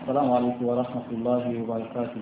السلام عليكم ورحمة الله وبركاته.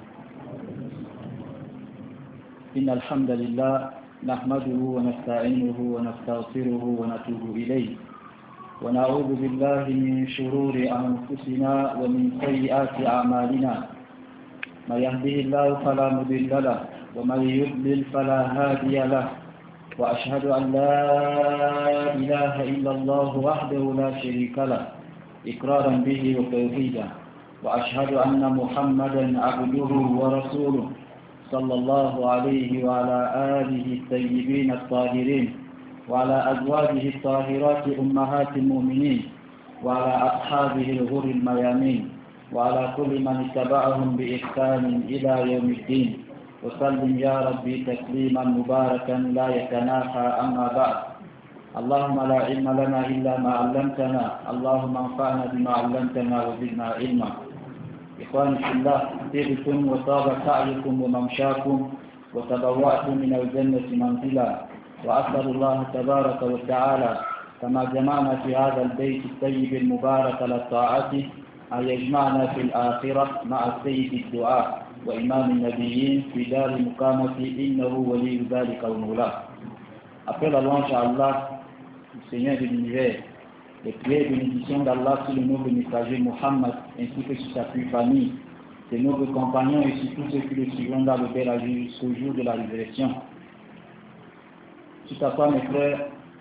إن الحمد لله نحمده ونستعينه ونستغفره ونتوب إليه ونعوذ بالله من شرور أنفسنا ومن سيئات أعمالنا. من يهده الله فلا مضل له ومن يضلل فلا هادي له، وأشهد أن لا إله إلا الله وحده لا شريك له إقرارا به وتوحيدا، وأشهد أن محمدا عبده ورسوله صلى الله عليه وعلى آله الطيبين الطاهرين وعلى أزواجه الطاهرات أمهات المؤمنين وعلى أصحابه الغر الميامين وعلى كل من اتبعهم بإحسان إلى يوم الدين، وسلم يا ربي تسليما مباركا لا يتناهى. أما بعد، اللهم لا علم لنا إلا ما علمتنا، اللهم انفعنا بما علمتنا وزدنا علما. إخواني في الله، طبتم وطاب سعيكم وممشاكم وتبوأتم من الجنة منزلا، وأسأل الله تبارك وتعالى كما جمعنا في هذا البيت الطيب المبارك للطاعة أن يجمعنا في الآخرة مع السيد الدعاء وإمام النبيين في دار مقامة، إنه ولي ذلك ومولاه. Après la louange à Allah, le Seigneur de l'univers, les prières et bénédictions d'Allah sur le noble messager Muhammad ainsi que sur sa pure famille, ses nobles compagnons et sur tous ceux qui le suivront dans le bel âge jusqu'au jour de la résurrection. Tout à quoi, mes frères,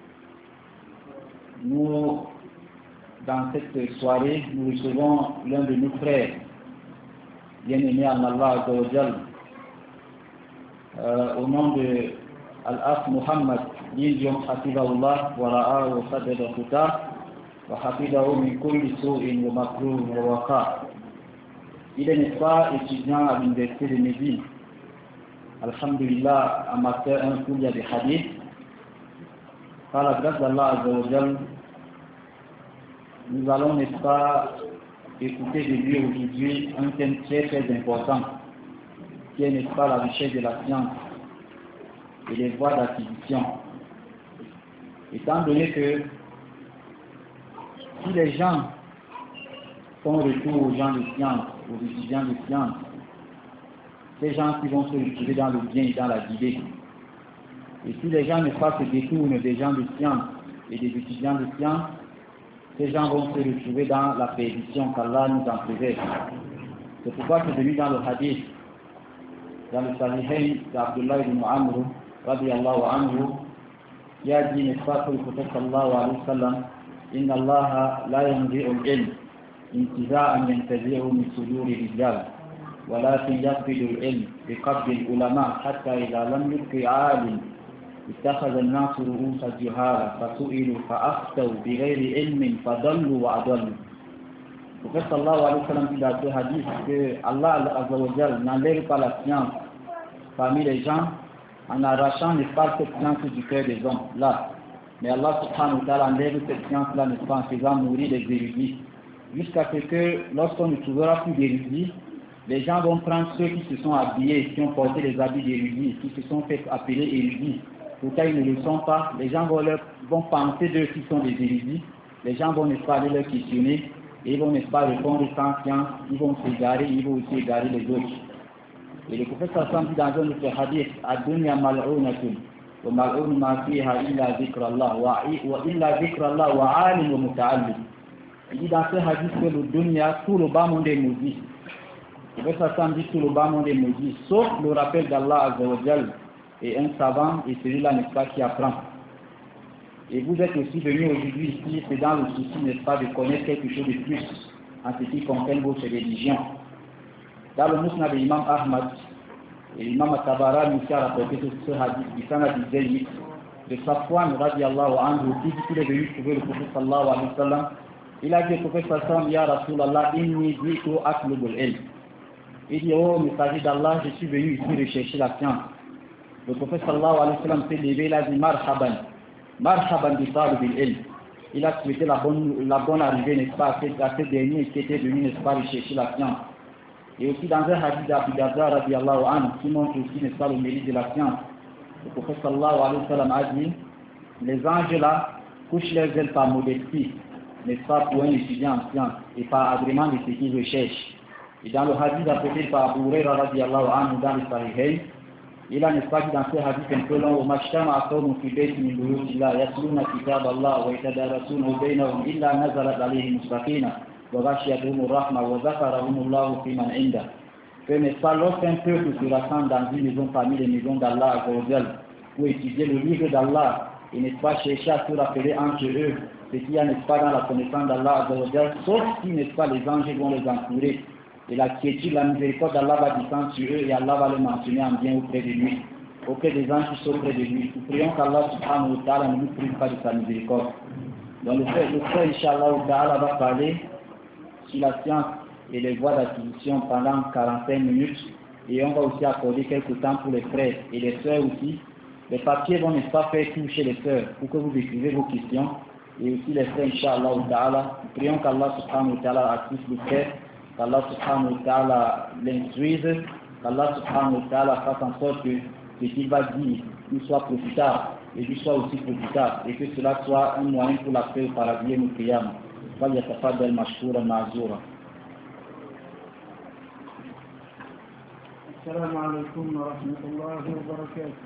nous, dans cette soirée, nous recevons l'un de nos frères, bien-aimé en Allah Azza wa Jal, au nom de Al-Af Muhammad bin Jom Hafidahullah wa ra'a wa sadada khuta wa hafidahu min kulli su'in wa makruh wa waqa. Il est, n'est-ce pas, étudiant à l'université de Médine. Alhamdulillah, en master 1 cours, il y a des hadiths. Par la grâce d'Allah Azza wa Jal, nous allons, n'est-ce pas, écouter de lui aujourd'hui un thème très très important qui est, n'est-ce pas, la richesse de la science et les voies d'acquisition. Étant donné que si les gens font retour aux gens de science, aux étudiants de science, ces gens qui vont se retrouver dans le bien et dans la guidée. Et si les gens ne pas se détournent des gens de science et des étudiants de science, ces gens vont se retrouver dans la perdition qu'Allah nous en préserve. C'est pourquoi c'est venu dans le hadith, dans le Sahihain d'Abdullah ibn Amr, radiyallahu anhu, qui a dit, n'est-ce pas, que le prophète sallallahu alayhi wa sallam, inna Allah la yanzi'u al-ilm intiza'an yantazi'u min suduri rijal, ولكن يقبض العلم بقبض العلماء حتى إذا لم يبق عالم اتخذ الناس رؤوس جهالا فسئلوا فأفتوا بغير علم فضلوا وأضلوا. Le prophète sallallahu alayhi wa sallam dit dans ce hadith que Allah Azza wa Jal n'enlève pas la science parmi les gens en arrachant n'est pas cette science du cœur des hommes là, mais Allah subhanahu wa ta'ala enlève cette science là, n'est pas, en faisant mourir les érudits, jusqu'à ce que lorsqu'on ne trouvera plus d'érudits, les gens vont prendre ceux qui se sont habillés, qui ont porté les habits d'érudits, qui se sont fait appeler érudits. Pourtant ils ne le sont pas. Les gens vont penser d'eux qui sont des érudits. Les gens vont, n'est-ce pas, aller leur questionner et ils vont, n'est-ce pas, répondre sans science. Ils vont s'égarer, ils vont aussi égarer les autres. Et le prophète sallallahu dit dans un autre hadith, ad-dunya mal'unatun wa mal'un ma fiha illa dhikrallah wa illa dhikrallah wa 'alim wa muta'allim. Il dit dans ce hadith que le dunya, tout le bas monde est maudit. Le prophète sallallahu dit tout le bas monde est maudit, sauf le rappel d'Allah Azza wa Jal et un savant, et celui-là, n'est-ce pas, qui apprend. Et vous êtes aussi venus aujourd'hui ici, c'est dans le souci, n'est-ce pas, de connaître quelque chose de plus en ce qui concerne votre religion. Dans le Musnad de l'imam Ahmad, et l'imam Tabarani aussi a rapporté ce hadith, du Sanad al-Zayd, de Safwan radiyallahu anhu, qui dit qu'il est venu trouver le prophète sallallahu alayhi wa sallam. Il a dit au prophète sallallahu alayhi wa sallam, ya Rasulallah, inni ji'tu atlubul ilm. Il dit, oh messager d'Allah, je suis venu ici rechercher la science. Le prophète sallallahu alayhi wa sallam s'est levé, il a dit, marhaban bi talibil ilm. Il a souhaité la bonne arrivée, n'est-ce pas, à ces derniers qui étaient venus, n'est-ce pas, rechercher la science. Et aussi dans un hadith d'Abu Darda radiyallahu anhu, qui montre aussi, n'est-ce pas, le mérite de la science. Le prophète sallallahu alayhi wa sallam a dit, les anges là couchent leurs ailes par modestie, n'est-ce pas, pour un étudiant en sciences, et par agrément de ce qu'ils recherchent. Et dans le hadith apporté par Abu Hurairah radiallahu anhu dans le Sahihayn, il a n'est-ce pas dit dans ce hadith un peu long, وَمَجْتَمَعَ قَوْمٌ فِي بَيْتٍ مِنْ بُيُوتِ اللَّهِ يَتْلُونَ كِتَابَ اللَّهِ وَيَتَدَارَسُونَهُ بَيْنَهُمْ إِلَّا نَزَلَتْ عَلَيْهِمُ السَّكِينَةُ وَغَشِيَتْهُمُ الرَّحْمَةُ وَذَكَرَهُمُ اللَّهُ فِي مَنْ عِندَهُ. Que n'est-ce pas lorsqu'un peuple se rassemble dans une maison parmi les maisons d'Allah pour étudier le livre d'Allah et n'est-ce pas chercher à se rappeler entre eux ce qu'il y a n'est-ce pas dans la connaissance d'Allah, sauf si n'est-ce pas les anges vont les entourer et la quiétude, la miséricorde d'Allah va descendre sur eux et Allah va les mentionner en bien auprès de lui, auprès des anges qui sont auprès de lui. Nous prions qu'Allah subhanahu wa ta'ala ne nous prive pas de sa miséricorde. Donc le frère Inch'Allah ta'ala va parler sur la science et les voies d'acquisition pendant 45 minutes et on va aussi accorder quelques temps pour les frères et les sœurs aussi. Les papiers vont n'est-ce pas faire toucher les sœurs pour que vous écrivez vos questions et aussi les frères Inch'Allah ta'ala. Nous prions qu'Allah subhanahu wa ta'ala assiste le frère, qu'Allah subhanahu wa ta'ala l'instruise, qu'Allah subhanahu wa ta'ala fasse en sorte que ce qu'il va dire nous soit profitable et lui soit aussi profitable et que cela soit un moyen pour la paix au paradis et au qiyam. فليتفضل مشكورا معذورا. السلام عليكم ورحمة الله وبركاته.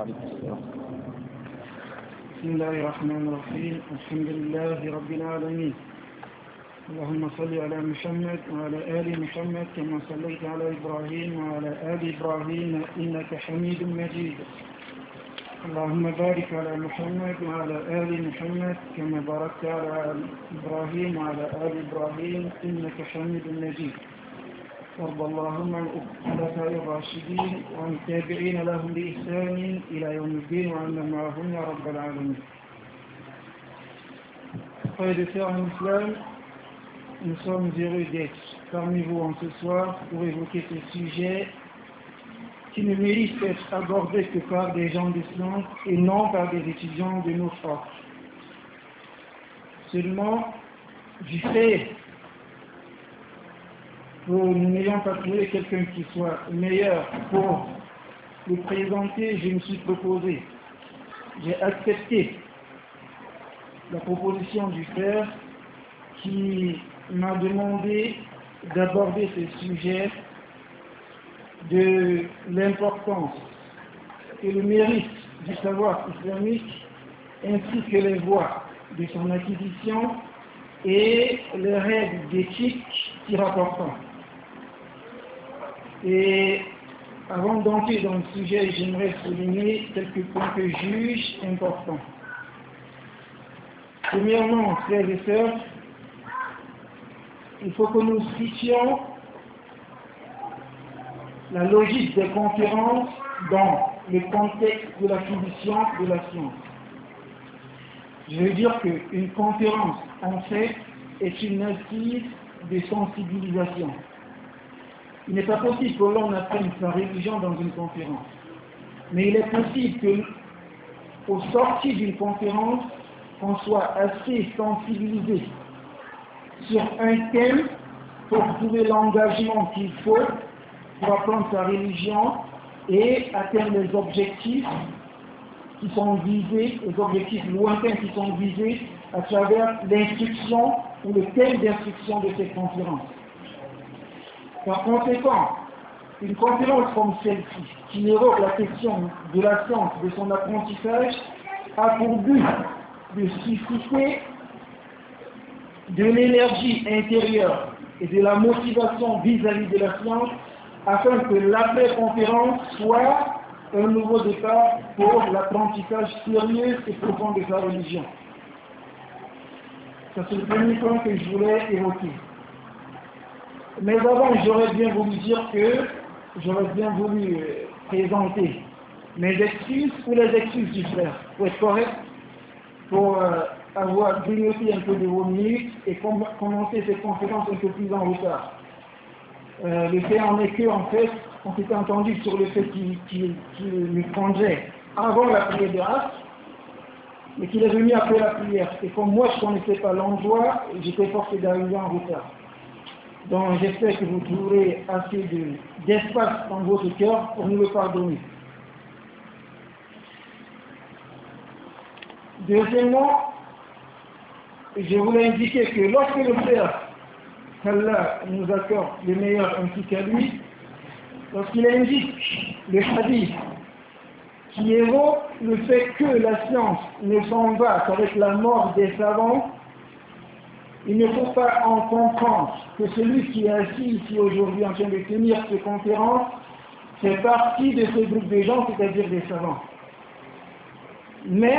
بسم الله الرحمن الرحيم. الحمد لله رب العالمين. اللهم صل على محمد وعلى آل محمد كما صليت على إبراهيم وعلى آل إبراهيم إنك حميد مجيد. اللهم بارك على محمد وعلى آل محمد كما باركت على إبراهيم وعلى آل إبراهيم إنك حميد مجيد. وارض اللهم عن الخلفاء الراشدين وعن التابعين لهم بإحسان إلى يوم الدين وعنا معهم يا رب العالمين. Frères et sœurs en islam, nous sommes heureux d'être parmi vous en ce soir pour évoquer ce sujet qui ne mérite d'être abordé que par des gens de science et non par des étudiants de nos forces. Seulement, du fait que nous n'ayons pas trouvé quelqu'un qui soit meilleur pour le présenter, je me suis proposé. J'ai accepté la proposition du frère qui m'a demandé d'aborder ce sujet de l'importance et le mérite du savoir islamique ainsi que les voies de son acquisition et les règles d'éthique qui rapportent. Et avant d'entrer dans le sujet, j'aimerais souligner quelques points que je juge importants. Premièrement, frères et sœurs, il faut que nous situions la logique des conférences dans le contexte de l'acquisition de la science. Je veux dire qu'une conférence, en fait, est une assise de sensibilisation. Il n'est pas possible que l'on apprenne sa religion dans une conférence. Mais il est possible qu'au sortir d'une conférence, qu'on soit assez sensibilisé sur un thème pour trouver l'engagement qu'il faut pour apprendre sa religion et atteindre les objectifs qui sont visés, les objectifs lointains qui sont visés à travers l'instruction ou le thème d'instruction de cette conférence. Par conséquent, une conférence comme celle-ci, qui évoque la question de la science, de son apprentissage, a pour but de susciter de l'énergie intérieure et de la motivation vis-à-vis de la science afin que l'après-conférence soit un nouveau départ pour l'apprentissage sérieux et profond de sa religion. Ça, c'est le premier point que je voulais évoquer. Mais avant, j'aurais bien voulu dire que j'aurais bien voulu présenter mes excuses ou les excuses du frère, pour être correct, pour avoir grignoté un peu de vos minutes et commencer cette conférence un peu plus en retard. Le fait en est que, en fait, on s'était entendu sur le fait qu'il me prendrait avant la prière de Asr, mais qu'il est venu après la prière. Et comme moi, je ne connaissais pas l'endroit, j'étais forcé d'arriver en retard. Donc j'espère que vous trouverez assez d'espace dans votre cœur pour nous le pardonner. Deuxièmement, je voulais indiquer que lorsque le frère qu'Allah nous accorde le meilleur ainsi qu'à lui, lorsqu'il indique le hadith qui évoque le fait que la science ne s'en va qu'avec la mort des savants, il ne faut pas en comprendre que celui qui est assis ici aujourd'hui en train de tenir cette conférence fait partie de ce groupe de gens, c'est-à-dire des savants. Mais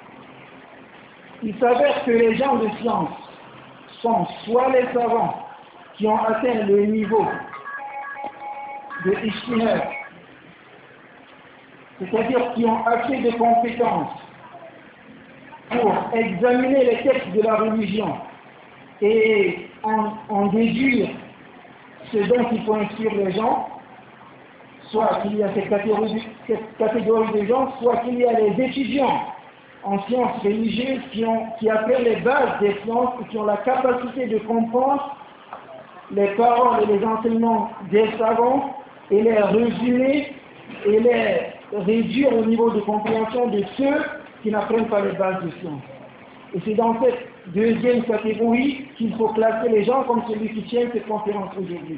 il s'avère que les gens de science sont soit les savants qui ont atteint le niveau de ijtihad, c'est-à-dire qui ont assez de compétences pour examiner les textes de la religion et en déduire ce dont il faut instruire les gens, soit qu'il y a cette catégorie de gens, soit qu'il y a les étudiants en sciences religieuses qui apprennent les bases des sciences et qui ont la capacité de comprendre les paroles et les enseignements des savants et les résumer et les réduire au niveau de compréhension de ceux qui n'apprennent pas les bases de sciences. Et c'est dans cette deuxième catégorie qu'il faut classer les gens comme celui qui tient cette conférence aujourd'hui.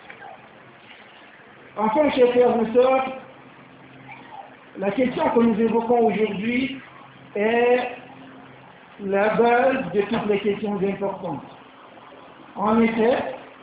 Enfin, chers frères et sœurs, la question que nous évoquons aujourd'hui est la base de toutes les questions importantes. En effet,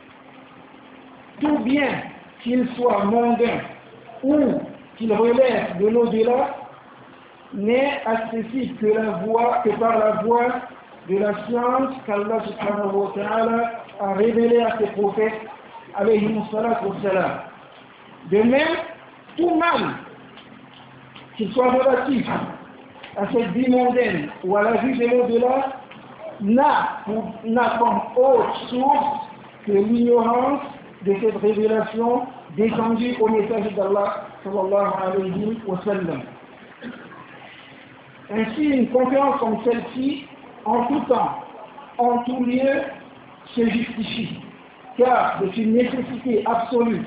tout bien qu'il soit mondain ou qu'il relève de l'au-delà, n'est accessible que par la voie de la science qu'Allah subhanahu wa ta'ala a révélée à ses prophètes, alayhi salatu wa salam. De même, tout mal, qu'il soit relatif à cette vie mondaine ou à la vue de l'au-delà, n'a comme autre source que l'ignorance de cette révélation descendue au message d'Allah sallallahu alayhi wa sallam. Ainsi, une conférence comme celle-ci, en tout temps, en tout lieu, se justifie. Car c'est une nécessité absolue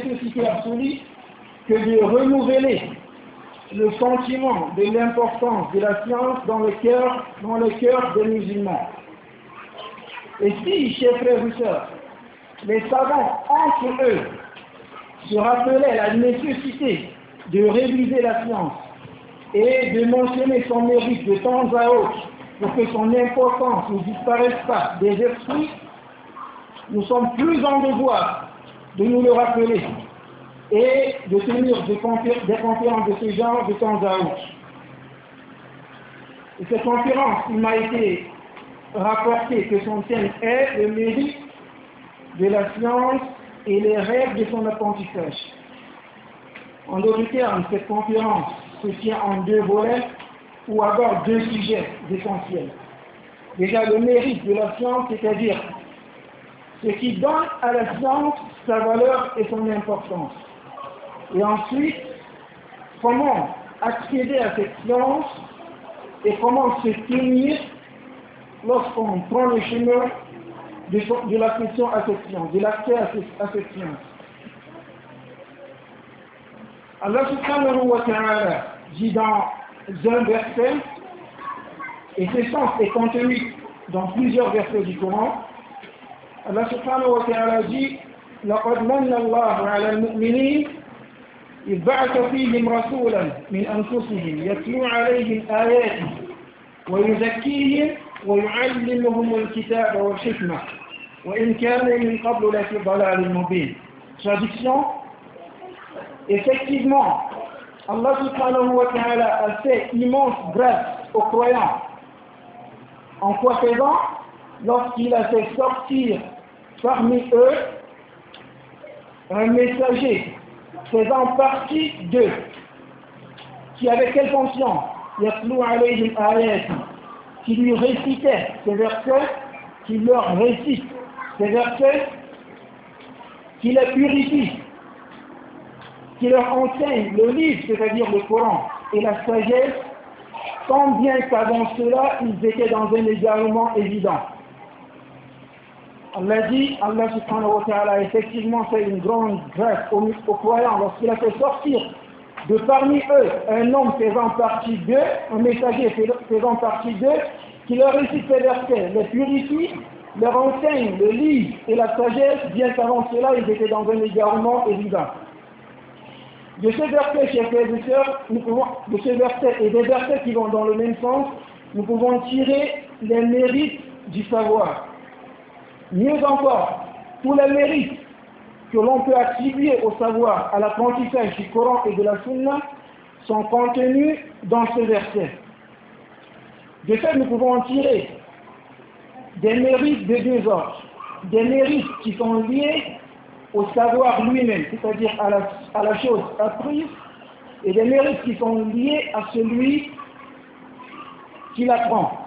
que de renouveler le sentiment de l'importance de la science dans le cœur des musulmans. Et si, chers frères et sœurs, les savants entre eux se rappelaient la nécessité de réviser la science et de mentionner son mérite de temps à autre pour que son importance ne disparaisse pas des esprits, nous sommes plus en devoir de nous le rappeler et de tenir des conférences de ce genre de temps à autre. Et cette conférence, il m'a été rapporté que son thème est le mérite de la science et les règles de son apprentissage. En d'autres termes, cette conférence se tient en deux volets ou aborde deux sujets essentiels. Déjà, le mérite de la science, c'est-à-dire ce qui donne à la science sa valeur et son importance. Et ensuite, comment accéder à cette science et comment se tenir lorsqu'on prend le chemin de l'accession à cette science, de l'accès à cette science. Allah subhanahu wa ta'ala dit dans un verset, et ce sens est contenu dans plusieurs versets du Coran, Allah subhanahu wa ta'ala dit لقد من الله على المؤمنين إذ بعث فيهم رسولا من أنفسهم يتلو عليهم آياته ويزكيهم ويعلمهم الكتاب والحكمة وإن كان من قبل لفي ضلال مبين. Traduction: effectivement, Allah subhanahu wa ta'ala a fait immense grâce aux croyants. En quoi faisant? Lorsqu'il a fait sortir parmi eux un messager faisant partie d'eux, qui avait quelle fonction? Yatlou alayhim ayati, qui lui récitait ces versets, qui leur récite ces versets, qui les purifie, qui leur enseigne le livre, c'est-à-dire le Coran, et la sagesse, tant bien qu'avant cela, ils étaient dans un égarement évident. Allah dit, Allah subhanahu wa ta'ala a effectivement fait une grande grâce aux croyants lorsqu'il a fait sortir de parmi eux un homme faisant partie d'eux, un messager faisant partie d'eux, qui leur récite ces versets, les purifie, leur enseigne le livre et la sagesse, bien qu'avant cela, ils étaient dans un égarement évident. De ce verset, chers frères et sœurs, de ce verset et des versets qui vont dans le même sens, nous pouvons tirer les mérites du savoir. Mieux encore, tous les mérites que l'on peut attribuer au savoir, à l'apprentissage du Coran et de la Sunna, sont contenus dans ce verset. De fait, nous pouvons en tirer des mérites de deux ordres. Des mérites qui sont liés au savoir lui-même, c'est-à-dire à la chose apprise, et des mérites qui sont liés à celui qui l'apprend.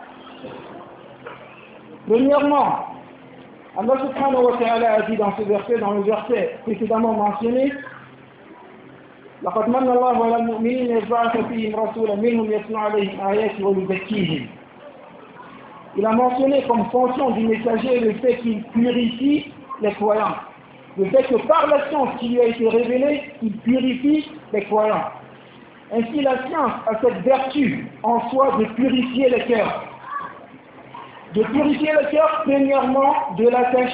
Premièrement, Allah subhanahu wa ta'ala a dit dans ce verset, dans le verset précédemment mentionné, لقد من الله على المؤمنين إذ بعث فيهم رسولا منهم يتلو عليهم آياته ويزكيهم. Il a mentionné comme fonction du messager le fait qu'il purifie les croyants. Le fait que par la science qui lui a été révélée, il purifie les croyants. Ainsi, la science a cette vertu en soi de purifier les cœurs. De purifier le cœur, premièrement, de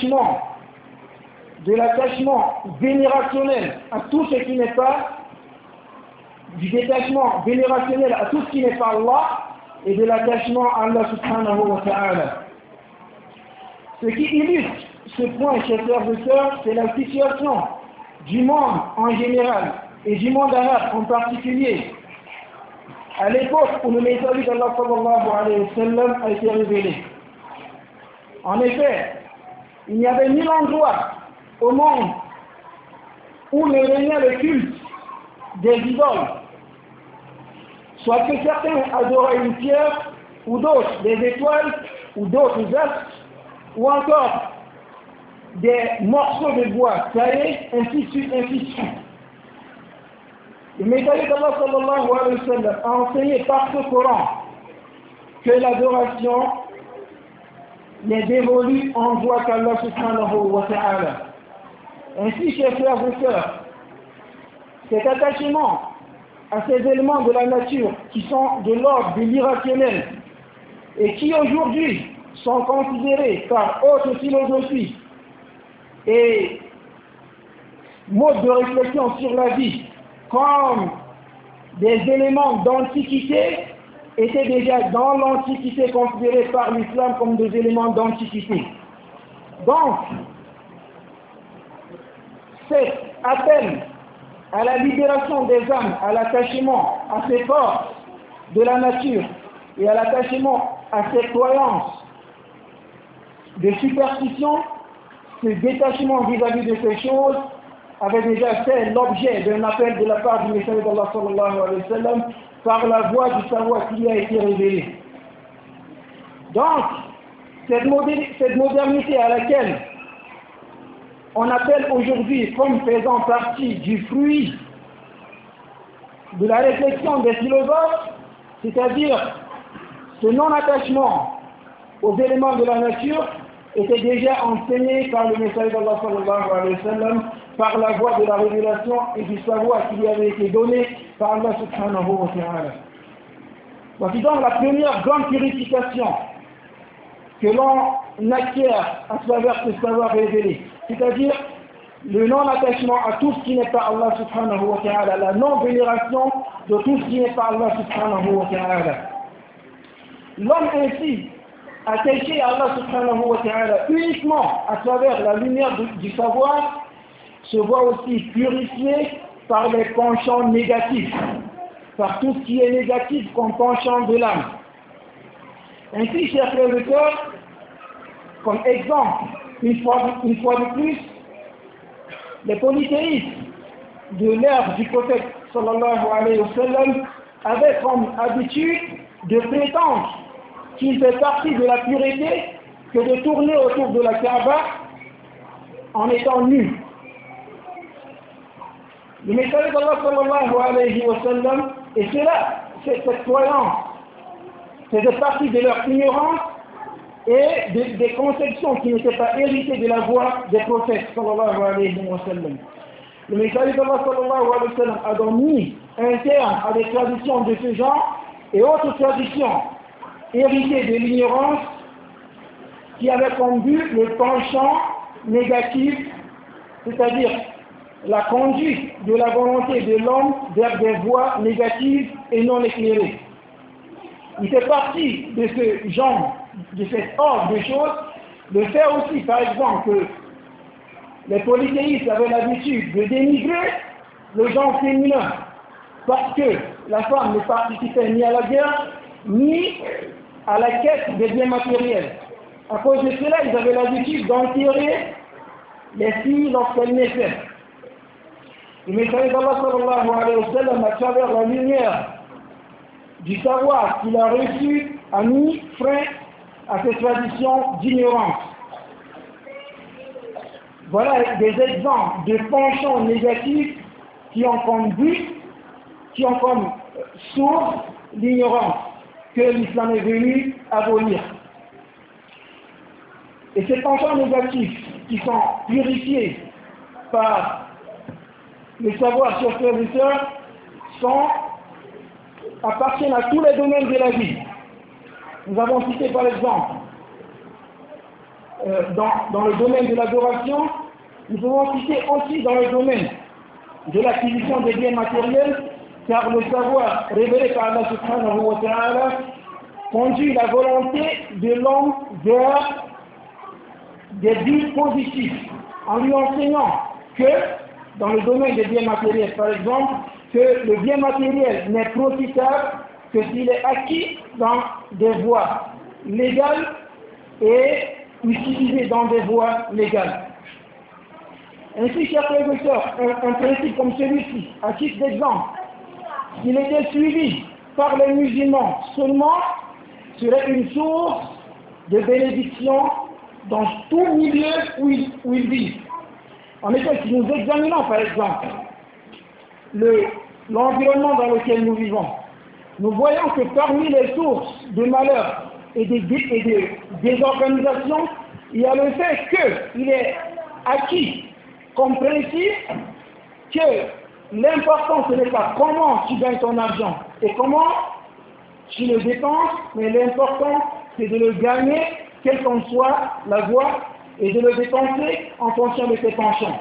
l'attachement vénérationnel à tout ce qui n'est pas, du détachement vénérationnel à tout ce qui n'est pas Allah, et de l'attachement à Allah subhanahu wa ta'ala. Ce qui illustre ce point, chers frères et sœurs, c'est la situation du monde en général et du monde arabe en particulier, à l'époque où le messager d'Allah sallallahu alayhi wa sallam a été révélé. En effet, il n'y avait ni endroit au monde où ne régnait le culte des idoles, soit que certains adoraient une pierre, ou d'autres des étoiles, ou d'autres astres, ou encore des morceaux de bois taillés, ainsi de suite, ainsi de suite. Le messager d'Allah sallallahu alayhi wa sallam a enseigné par ce Coran que l'adoration n'est dévolue en voie qu'Allah subhanahu wa ta'ala. Ainsi, chers frères et sœurs, cet attachement à ces éléments de la nature qui sont de l'ordre de l'irrationnel et qui aujourd'hui sont considérés par haute philosophie et mode de réflexion sur la vie comme des éléments d'antiquité, étaient déjà dans l'Antiquité considérés par l'islam comme des éléments d'antiquité. Donc, cet appel à la libération des âmes, à l'attachement à ces forces de la nature et à l'attachement à ces croyances de superstition, ce détachement vis-à-vis de ces choses avait déjà fait l'objet d'un appel de la part du messager d'Allah sallallahu alayhi wa sallam par la voie du savoir qui lui a été révélé. Donc, cette modernité à laquelle on appelle aujourd'hui comme faisant partie du fruit de la réflexion des philosophes, c'est-à-dire ce non-attachement aux éléments de la nature, était déjà enseigné par le messager d'Allah sallallahu alayhi wa sallam par la voie de la révélation et du savoir qui lui avait été donné par Allah subhanahu wa ta'ala. Voici donc la première grande purification que l'on acquiert à travers ce savoir révélé, c'est-à-dire le non-attachement à tout ce qui n'est pas Allah subhanahu wa ta'ala, la non-vénération de tout ce qui n'est pas Allah subhanahu wa ta'ala. L'homme ainsi attaché à Allah subhanahu wa ta'ala uniquement à travers la lumière du savoir se voit aussi purifié par les penchants négatifs, par tout ce qui est négatif comme penchant de l'âme. Ainsi, chers frères et sœurs, comme exemple, une fois de plus, les polythéistes de l'ère du prophète sallallahu alayhi wa sallam avaient comme habitude de prétendre qu'il fait partie de la pureté que de tourner autour de la Kaaba en étant nu. Le messager d'Allah sallallahu alayhi wa sallam, et cela, cette croyance, faisait partie de leur ignorance et des conceptions qui n'étaient pas héritées de la voie des prophètes sallallahu alayhi wa sallam. Le messager d'Allah sallallahu alayhi wa sallam a donc mis un terme à des traditions de ce genre et autres traditions héritées de l'ignorance qui avait comme but le penchant négatif, c'est-à-dire la conduite de la volonté de l'homme vers des voies négatives et non éclairées. Il fait partie de ce genre, de cet ordre de choses, de faire aussi, par exemple, que les polythéistes avaient l'habitude de dénigrer le genre féminin parce que la femme ne participait ni à la guerre, ni à la quête des biens matériels. À cause de cela, ils avaient l'habitude d'enterrer les filles lorsqu'elles naissaient. Le messager d'Allah sallallahu alayhi wa sallam, à travers la lumière du savoir qu'il a reçu, a mis frein à ces traditions d'ignorance. Voilà des exemples de penchants négatifs qui ont comme but, qui ont comme source l'ignorance que l'islam est venu abolir. Et ces penchants négatifs qui sont purifiés par le savoir sur frères et sœurs appartiennent à tous les domaines de la vie. Nous avons cité par exemple dans le domaine de l'adoration, nous pouvons citer aussi dans le domaine de l'acquisition des biens matériels, car le savoir révélé par Allah subhanahu wa ta'ala conduit la volonté de l'homme vers des buts positifs, en lui enseignant que dans le domaine des biens matériels, par exemple, que le bien matériel n'est profitable que s'il est acquis dans des voies légales et utilisé dans des voies légales. Ainsi, chers frères et sœurs, un principe comme celui-ci, à titre d'exemple, s'il était suivi par les musulmans seulement, serait une source de bénédiction dans tout milieu où ils vivent. En effet, si nous examinons par exemple l'environnement dans lequel nous vivons, nous voyons que parmi les sources de malheur et de désorganisation, il y a le fait qu'il est acquis comme principe que l'important ce n'est pas comment tu gagnes ton argent et comment tu le dépenses, mais l'important c'est de le gagner quelle qu'en soit la voie et de le dépenser en fonction de ses penchants.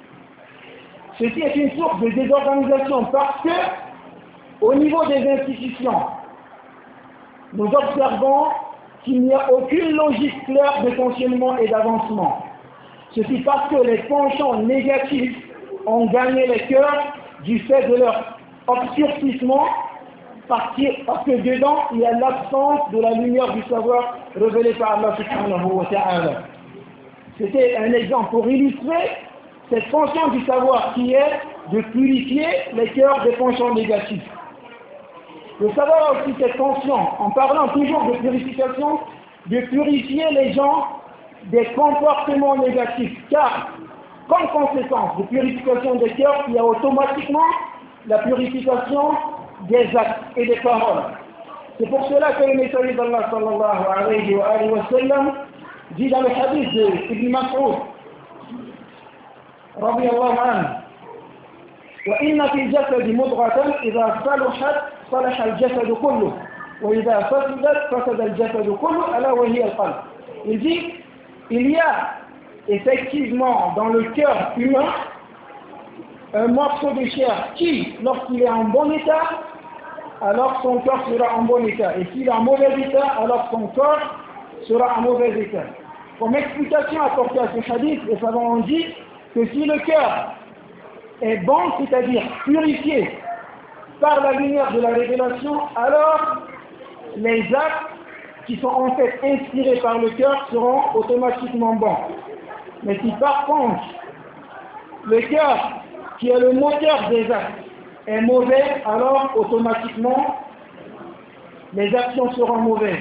Ceci est une source de désorganisation parce que au niveau des institutions, nous observons qu'il n'y a aucune logique claire de fonctionnement et d'avancement. Ceci parce que les penchants négatifs ont gagné les cœurs du fait de leur obscurcissement, parce que dedans, il y a l'absence de la lumière du savoir révélée par Allah subhanahu wa ta'ala. C'était un exemple pour illustrer cette fonction du savoir qui est de purifier les cœurs des penchants négatifs. Le savoir a aussi cette fonction, en parlant toujours de purification, de purifier les gens des comportements négatifs. Car, comme conséquence de purification des cœurs, il y a automatiquement la purification des actes et des paroles. C'est pour cela que le messager d'Allah sallallahu alayhi wa sallam dit dans le hadith d'Ibn Mas'ud radiyallahu anhu: وإن في الجسد مضغة إذا صلحت صلح الجسد كله وإذا فسدت فسد الجسد كله ألا وهي القلب. Il dit, il y a effectivement dans le cœur humain un morceau de chair qui, lorsqu'il est en bon état, alors son corps sera en bon état. Et s'il est en mauvais état, alors son corps sera en mauvais état. Comme explication apportée à ce hadith, les savants ont dit que si le cœur est bon, c'est-à-dire purifié par la lumière de la révélation, alors les actes qui sont en fait inspirés par le cœur seront automatiquement bons. Mais si par contre le cœur, qui est le moteur des actes, est mauvais, alors automatiquement les actions seront mauvaises.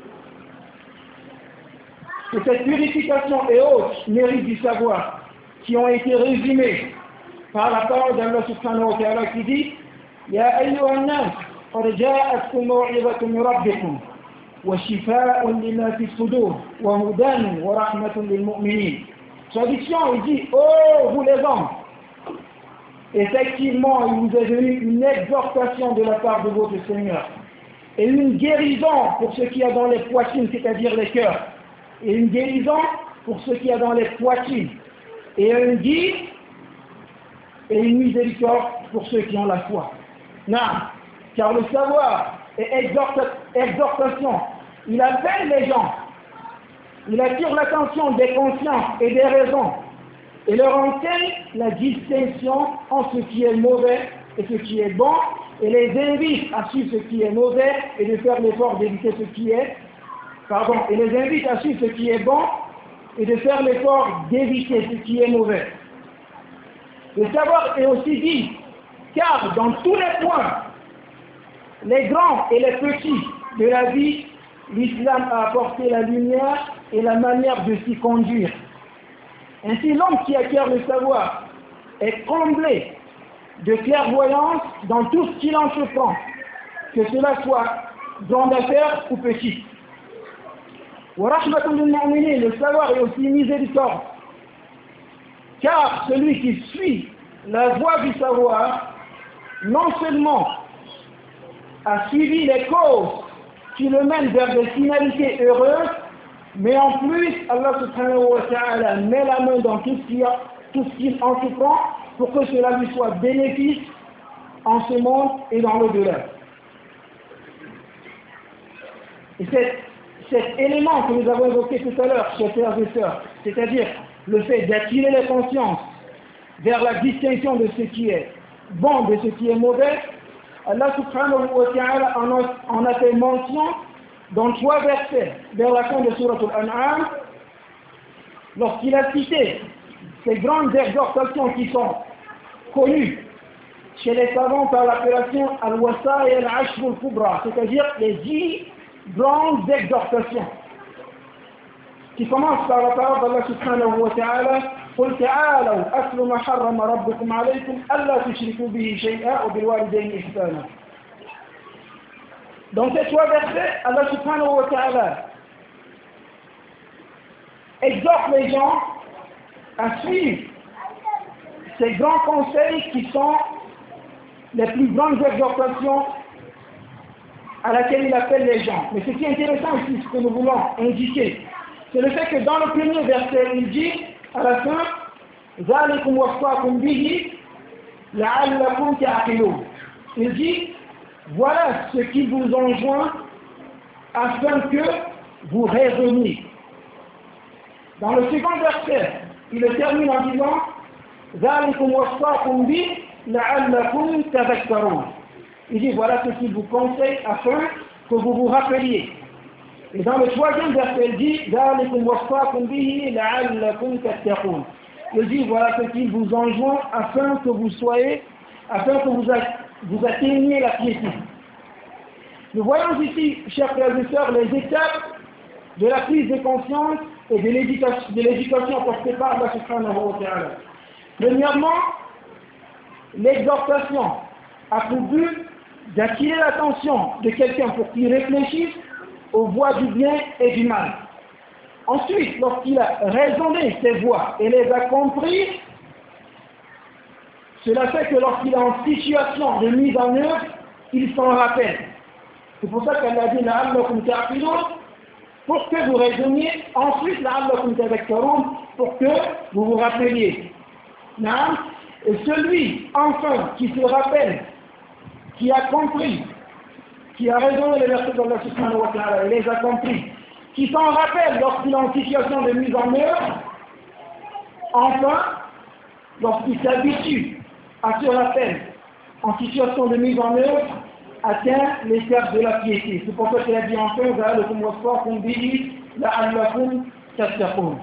Et cette purification et autres mérites du savoir qui ont été résumés par la parole d'Allah subhanahu wa ta'ala qui dit: Ya ayyuhan nas, qad ja'atkum maw'izatun min rabbikum wa shifaa'un lima fi sudur wa hudan wa rahmatun lil mu'minin. Traduction, il dit: oh vous les hommes, effectivement il vous est venu une exhortation de la part de votre Seigneur et une guérison pour ce qu'il y a dans les poitrines, c'est-à-dire les cœurs, et une guérison pour ce qu'il y a dans les poitrines, et un guide et une miséricorde pour ceux qui ont la foi. Non, car le savoir et exhortation, il appelle les gens, il attire l'attention des consciences et des raisons, et leur enseigne la distinction entre ce qui est mauvais et ce qui est bon, et les invite à suivre ce qui est mauvais et de faire l'effort d'éviter ce qui est, et les invite à suivre ce qui est bon et de faire l'effort d'éviter ce qui est mauvais. Le savoir est aussi dit, car dans tous les points, les grands et les petits de la vie, l'islam a apporté la lumière et la manière de s'y conduire. Ainsi, l'homme qui acquiert le savoir est comblé de clairvoyance dans tout ce qu'il entreprend, que cela soit grande affaire ou petit. Le savoir est aussi miséricorde, car celui qui suit la voie du savoir, non seulement a suivi les causes qui le mènent vers des finalités heureuses, mais en plus, Allah subhanahu wa ta'ala met la main dans tout ce qu'il entreprend pour que cela lui soit bénéfice en ce monde et dans l'au-delà. Et cet élément que nous avons évoqué tout à l'heure, chers frères et sœurs, c'est-à-dire le fait d'attirer les consciences vers la distinction de ce qui est bon de ce qui est mauvais, Allah subhanahu wa ta'ala en a fait mention dans 3 versets vers la fin de Surat Al-An'am, lorsqu'il a cité ces grandes exhortations qui sont connues chez les savants par l'appellation Al-Wasaya Al-Ashr Al-Kubra, c'est-à-dire les 10 grandes exhortations, qui commencent par la parole d'Allah subhanahu wa ta'ala: قل تعالوا أتل ما حرم ربكم عليكم ألا تشركوا به شيئا وبالوالدين إحسانا. Dans ces 3 versets, Allah subhanahu wa ta'ala exhorte les gens à suivre ces grands conseils qui sont les plus grandes exhortations à laquelle il appelle les gens. Mais ce qui est intéressant ici, ce que nous voulons indiquer, c'est le fait que dans le premier verset, il dit à la fin, ذَلِكُمْ وَصَّاكُمْ بِهِ لَعَلَّكُمْ تَعْقِلُونَ. Il dit, voilà ce qui vous enjoint afin que vous raisonniez. Dans le second verset, il le termine en disant, ذَلِكُمْ وَصَّاكُمْ بِهِ لَعَلَّكُمْ تَذَكَّرُونَ. Il dit, voilà ce qu'il vous conseille afin que vous vous rappeliez. Et dans le troisième verset, il dit, ذَلِكُمْ وَصَّاكُمْ بِهِ لَعَلَّكُمْ تَتَّقُونَ. Il dit, voilà ce qu'il vous enjoint afin que vous atteigniez la piété. Nous voyons ici, chers frères et sœurs, les étapes de la prise de conscience et de l'éducation apportée par Allah subhanahu wa ta'ala. Premièrement, l'exhortation a pour but d'attirer l'attention de quelqu'un pour qu'il réfléchisse aux voies du bien et du mal. Ensuite, lorsqu'il a raisonné ces voies et les a compris, cela fait que lorsqu'il est en situation de mise en œuvre, il s'en rappelle. C'est pour ça qu'elle a dit لَعَلَّكُمْ تَعْقِلُونَ, pour que vous raisonniez, ensuite لَعَلَّكُمْ تَذَكَّرُونَ, pour que vous vous rappeliez. Et celui, enfin, qui se rappelle, qui a compris, qui a raisonné les versets d'Allah subhanahu wa ta'ala, et les a compris, qui s'en rappelle lorsqu'il est en situation de mise en œuvre, enfin, lorsqu'il s'habitue à ce rappel en situation de mise en œuvre, atteint les cercles de la piété. C'est pour ça qu'il a dit enfin, ذَلِكُمْ وَصَّاكُمْ بِهِ لَعَلَّكُمْ تَتَّقُونَ.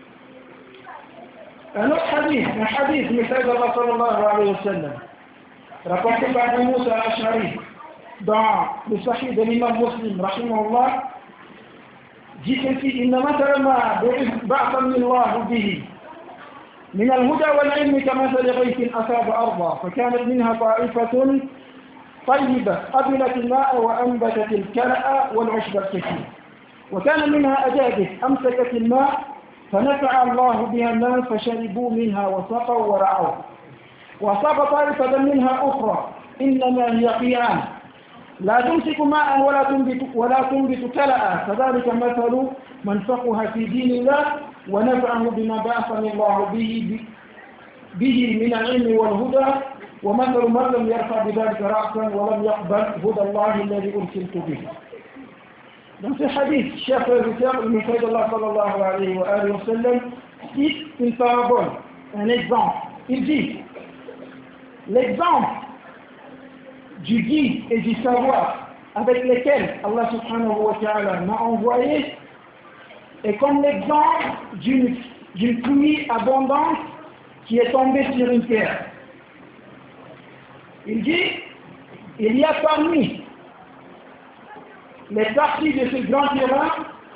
Un autre hadith, le message d'Allah sallallahu alayhi wa sallam, rapporté par Abu Moussa al-Ash'ari dans le Sahih de l'imam Muslim, rahimahullah, dit ceci: إن مثل ما بعثني الله به من الهدى والعلم كمثل غيث أصاب أرضا فكانت منها طائفة طيبة قبلت الماء وأنبتت الكلأ والعشب الكثير وكان منها أجادث أمسكت الماء فنفع الله بها الناس فشربوا منها وسقوا ورعوا وأصاب طائفة منها أخرى إنما هي قيعان لا تمسك ماء ولا تنبت كلأ فذلك مثل من فقه في دين الله ونفعه بما بعثني الله به من العلم والهدى ومثل من لم يرفع بذلك رأسا ولم يقبل هدى الله الذي أرسلت به. Dans ce hadith, chers frères et sœurs, le messager d'Allah sallallahu alayhi wa sallam cite une parabole, un exemple. Il dit, l'exemple du guide et du savoir avec lesquels Allah subhanahu wa ta'ala m'a envoyé est comme l'exemple d'une pluie abondante qui est tombée sur une terre. Il dit, il y a parmi les parties de ce grand terrain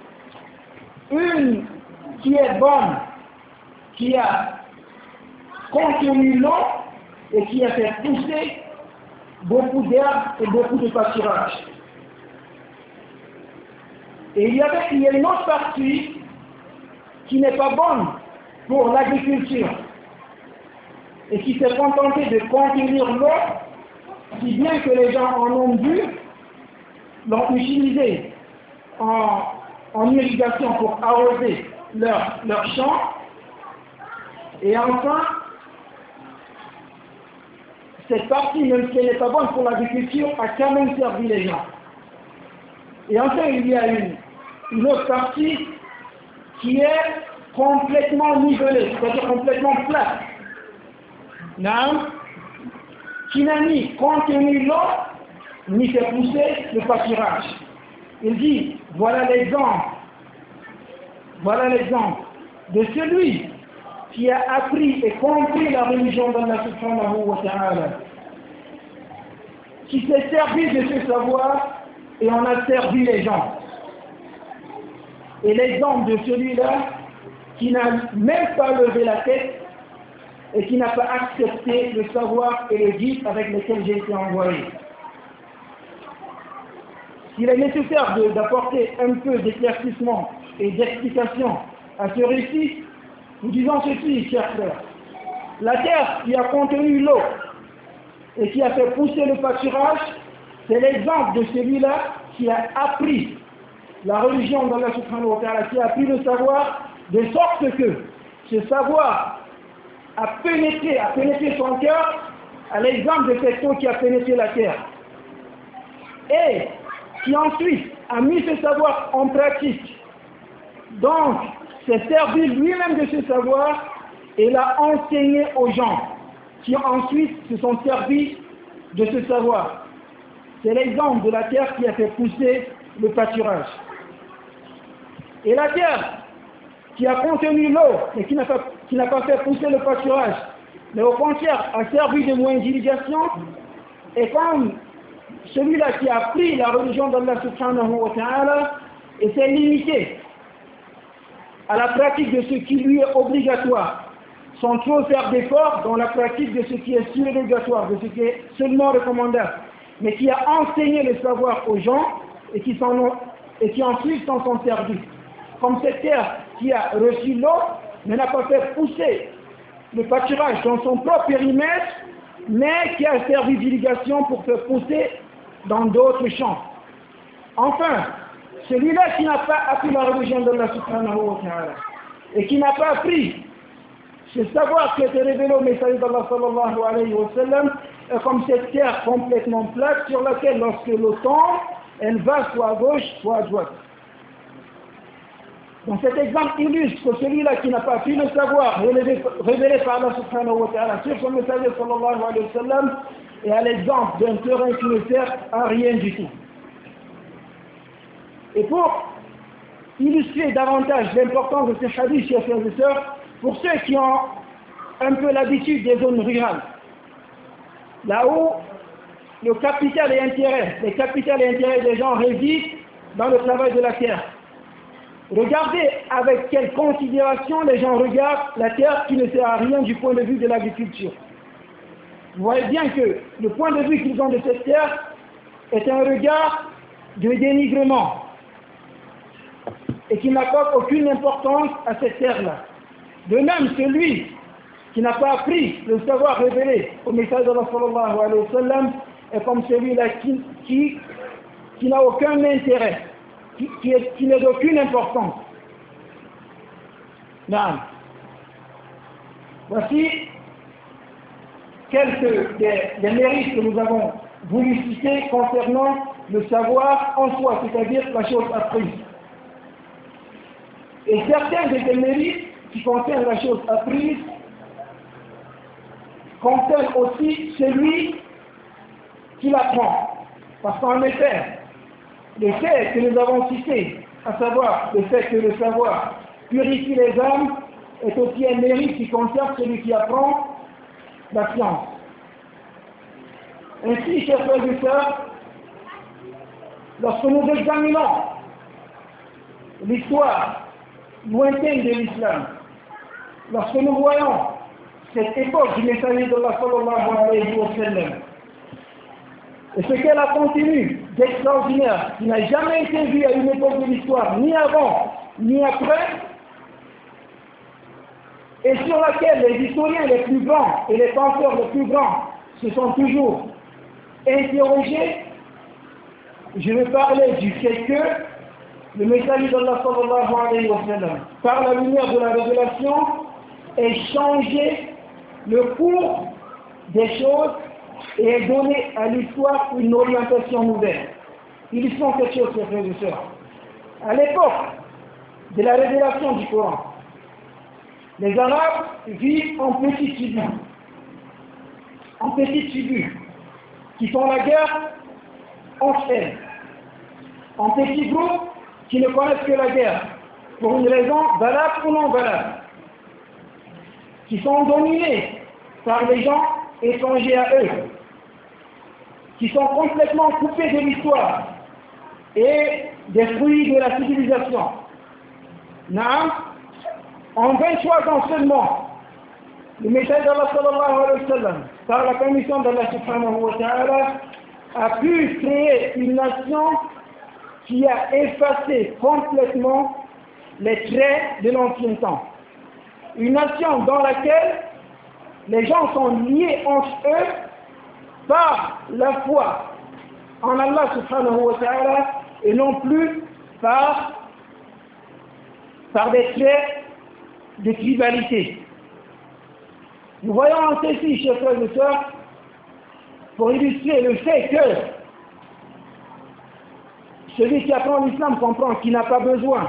une qui est bonne, qui a contenu l'eau et qui a fait pousser beaucoup d'herbes et beaucoup de pâturage. Et il y a une autre partie qui n'est pas bonne pour l'agriculture et qui s'est contentée de contenir l'eau, si bien que les gens en ont bu, l'ont utilisé en irrigation pour arroser leurs champs. Et enfin, cette partie, même si elle n'est pas bonne pour l'agriculture, a quand même servi les gens. Et enfin, il y a une autre partie qui est complètement nivelée, c'est-à-dire complètement plate, qui n'a ni contenu l'eau, ni fait pousser le pâturage. Il dit, voilà l'exemple de celui qui a appris et compris la religion d'Allah subhanahu wa ta'ala, qui s'est servi de ce savoir et en a servi les gens. Et l'exemple de celui-là qui n'a même pas levé la tête et qui n'a pas accepté le savoir et le guide avec lesquels j'ai été envoyé. Il est nécessaire d'apporter un peu d'éclaircissement et d'explication à ce récit. Nous disons ceci, chers frères. La terre qui a contenu l'eau et qui a fait pousser le pâturage, c'est l'exemple de celui-là qui a appris la religion d'Allah subhanahu wa ta'ala, qui a appris le savoir, de sorte que ce savoir a pénétré son cœur, à l'exemple de cette eau qui a pénétré la terre. Et qui ensuite a mis ce savoir en pratique. Donc, s'est servi lui-même de ce savoir et l'a enseigné aux gens, qui ensuite se sont servis de ce savoir. C'est l'exemple de la terre qui a fait pousser le pâturage. Et la terre qui a contenu l'eau et qui n'a pas fait pousser le pâturage, mais au contraire a servi de moyen d'irrigation, est comme celui-là qui a pris la religion d'Allah subhanahu wa ta'ala et s'est limité à la pratique de ce qui lui est obligatoire, sans trop faire d'efforts dans la pratique de ce qui est surérogatoire, de ce qui est seulement recommandable, mais qui a enseigné le savoir aux gens et qui ensuite s'en sont servis. Comme cette terre qui a reçu l'eau, mais n'a pas fait pousser le pâturage dans son propre périmètre, mais qui a servi d'irrigation pour faire pousser dans d'autres champs. Enfin, celui-là qui n'a pas appris la religion d'Allah subhanahu wa ta'ala et qui n'a pas appris ce savoir qui a été révélé au message d'Allah sallallahu alayhi wa sallam est comme cette terre complètement plate sur laquelle lorsque l'eau tombe, elle va soit à gauche, soit à droite. Donc cet exemple illustre que celui-là qui n'a pas appris le savoir révélé par Allah subhanahu wa ta'ala sur son messager sallallahu alayhi wa sallam est à l'exemple d'un terrain qui ne sert à rien du tout. Et pour illustrer davantage l'importance de ces hadiths, chers frères et sœurs, pour ceux qui ont un peu l'habitude des zones rurales, là où le capital et intérêt, les capitales et intérêts des gens résident dans le travail de la terre. Regardez avec quelle considération les gens regardent la terre qui ne sert à rien du point de vue de l'agriculture. Vous voyez bien que le point de vue qu'ils ont de cette terre est un regard de dénigrement et qui n'accorde aucune importance à cette terre-là. De même, celui qui n'a pas appris le savoir révélé au message d'Allah sallallahu alayhi wa sallam est comme celui-là qui n'a aucun intérêt, qui n'est d'aucune importance. Non. Voici quelques des mérites que nous avons voulu citer concernant le savoir en soi, c'est-à-dire la chose apprise. Et certains de ces mérites qui concernent la chose apprise concernent aussi celui qui l'apprend. Parce qu'en effet, le fait que nous avons cité, à savoir le fait que le savoir purifie les âmes, est aussi un mérite qui concerne celui qui apprend la science. Ainsi, chers frères et sœurs, lorsque nous examinons l'histoire lointaine de l'islam, lorsque nous voyons cette époque du messager d'Allah sallallahu alayhi wa sallam, et ce qu'elle a contenu d'extraordinaire, qui n'a jamais été vu à une époque de l'histoire, ni avant, ni après, et sur laquelle les historiens les plus grands et les penseurs les plus grands se sont toujours interrogés, je vais parler du fait que le messager d'Allah sallallahu alayhi wa sallam, par la lumière de la révélation, ait changé le cours des choses et ait donné à l'histoire une orientation nouvelle. Il y a quelque chose, frères et sœurs. À l'époque de la révélation du Coran, les Arabes vivent en petites tribus, qui font la guerre entre elles, en petits groupes qui ne connaissent que la guerre, pour une raison valable ou non valable, qui sont dominés par les gens étrangers à eux, qui sont complètement coupés de l'histoire et des fruits de la civilisation. Naam, en 23 ans seulement, le messager d'Allah sallallahu alayhi wa sallam, par la permission d'Allah subhanahu wa ta'ala, a pu créer une nation qui a effacé complètement les traits de l'ancien temps. Une nation dans laquelle les gens sont liés entre eux par la foi en Allah subhanahu wa ta'ala et non plus par des traits de tribalité. Nous voyons en ceci, chers frères et sœurs, pour illustrer le fait que celui qui apprend l'islam comprend qu'il n'a pas besoin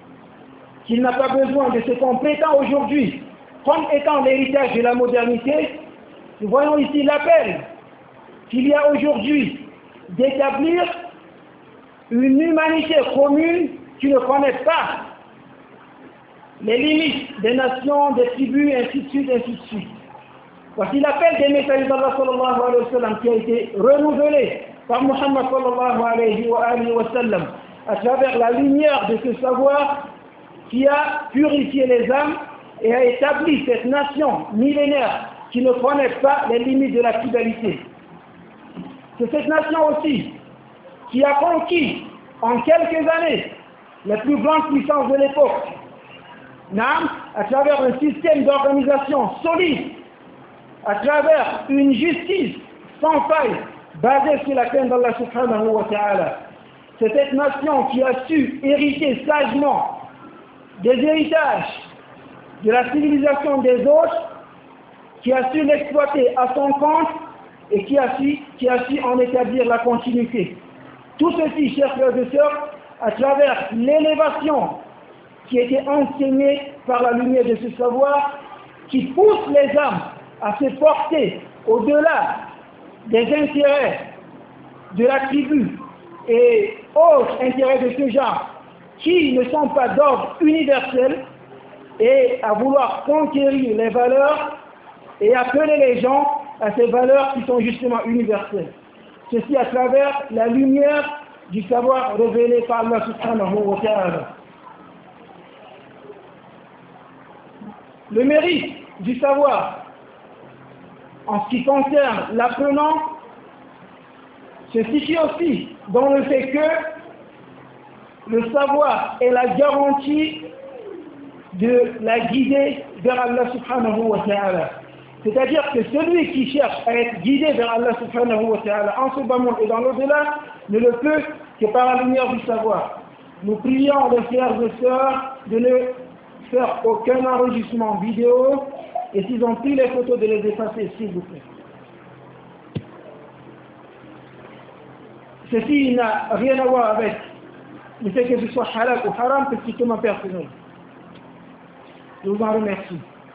de ce qu'on prétend aujourd'hui comme étant l'héritage de la modernité. Nous voyons ici l'appel qu'il y a aujourd'hui d'établir une humanité commune qui ne connaît pas les limites des nations, des tribus, ainsi de suite, ainsi de suite. Voici l'appel des messagers d'Allah sallallahu alayhi wa sallam qui a été renouvelé par Muhammad sallallahu alayhi wa sallam à travers la lumière de ce savoir qui a purifié les âmes et a établi cette nation millénaire qui ne connaît pas les limites de la tribalité. C'est cette nation aussi qui a conquis en quelques années les plus grandes puissances de l'époque, à travers un système d'organisation solide, à travers une justice sans faille basée sur la crainte d'Allah subhanahu wa ta'ala. C'est cette nation qui a su hériter sagement des héritages de la civilisation des autres, qui a su l'exploiter à son compte et qui a su en établir la continuité. Tout ceci, chers frères et sœurs, à travers l'élévation qui a été enseignée par la lumière de ce savoir, qui pousse les âmes à se porter au-delà des intérêts de la tribu et autres intérêts de ce genre qui ne sont pas d'ordre universel et à vouloir conquérir les valeurs et appeler les gens à ces valeurs qui sont justement universelles. Ceci à travers la lumière du savoir révélé par Allah subhanahu wa ta'ala. Le mérite du savoir en ce qui concerne l'apprenant se situe aussi dans le fait que le savoir est la garantie de la guider vers Allah subhanahu wa ta'ala. C'est-à-dire que celui qui cherche à être guidé vers Allah subhanahu wa ta'ala en ce bas monde et dans l'au-delà ne le peut que par la lumière du savoir. Nous prions les frères et sœurs de ne faire aucun enregistrement vidéo et s'ils ont pris les photos de les effacer, s'il vous plaît. Ceci n'a rien à voir avec le fait que ce soit halal ou haram, c'est strictement personnel. Je vous en remercie.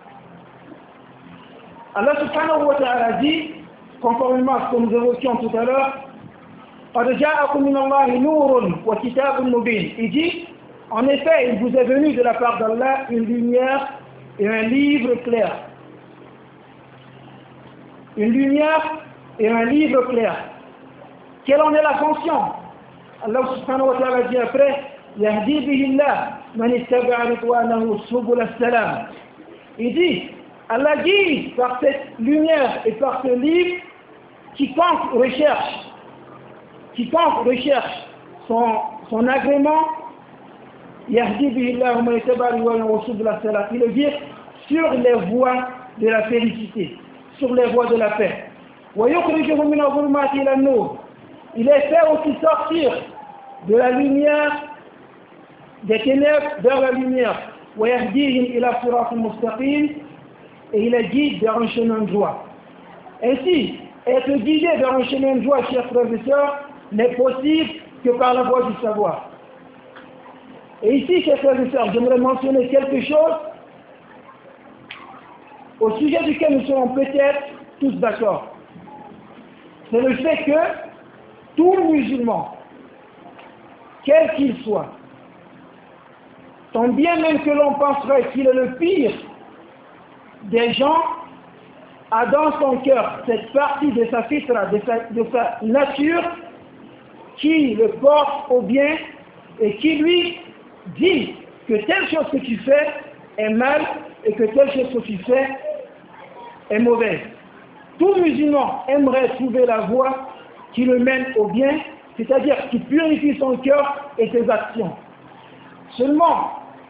Allah subhanahu wa ta'ala dit, conformément à ce que nous évoquions tout à l'heure, قَدْ جَاءَكُم مِّنَ اللَّهِ نُورٌ وَكِتَابٌ مُّبِينٌ. Il dit, en effet, il vous est venu de la part d'Allah une lumière et un livre clair. Une lumière et un livre clair. Quelle en est la fonction? Allah subhanahu wa ta'ala dit après, يَهْدِي بِهِ اللَّهُ مَنِ اتَّبَعَ رِضْوَانَهُ سُبُلَ السَّلَامِ. Il dit, Allah guide par cette lumière et par ce livre quiconque recherche son agrément, Yahdi bihillahu man ittaba'a wa subul as-salam. Il le dit sur les voies de la félicité, sur les voies de la paix. Wa yukhrijuhum min adh-dhulumati ila an-nur. Il les fait aussi sortir de la lumière, des ténèbres vers la lumière. Wa yahdihim ila siratin mustaqim. Et il est guide vers un chemin droit. Ainsi, être guidé vers un chemin droit, chers frères et sœurs, n'est possible que par la voie du savoir. Et ici, chers frères et sœurs, j'aimerais mentionner quelque chose au sujet duquel nous serons peut-être tous d'accord. C'est le fait que tout musulman, quel qu'il soit, tant bien même que l'on penserait qu'il est le pire des gens, a dans son cœur cette partie de sa fitra, de sa nature, qui le porte au bien et qui lui dit que telle chose que tu fais est mal et que telle chose que tu fais est mauvaise. Tout musulman aimerait trouver la voie qui le mène au bien, c'est-à-dire qui purifie son cœur et ses actions. Seulement,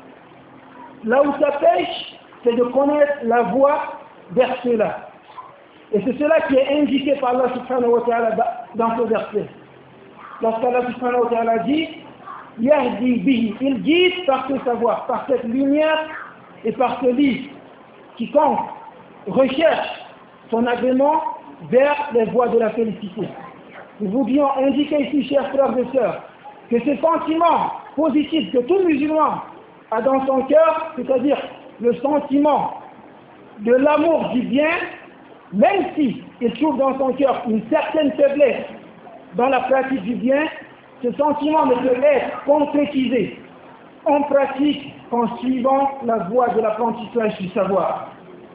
là où ça pêche, c'est de connaître la voie vers cela. Et c'est cela qui est indiqué par Allah subhanahu wa ta'ala dans ce verset. Lorsqu'Allah subhanahu wa ta'ala dit, Yahdi bihi, il guide par ce savoir, par cette lumière et par ce livre, quiconque recherche son agrément vers les voies de la félicité. Nous voulions indiquer ici, chers frères et sœurs, que ce sentiment positif que tout musulman a dans son cœur, c'est-à-dire le sentiment de l'amour du bien, même si il trouve dans son cœur une certaine faiblesse dans la pratique du bien, ce sentiment ne peut être concrétisé en pratique qu'en suivant la voie de l'apprentissage du savoir.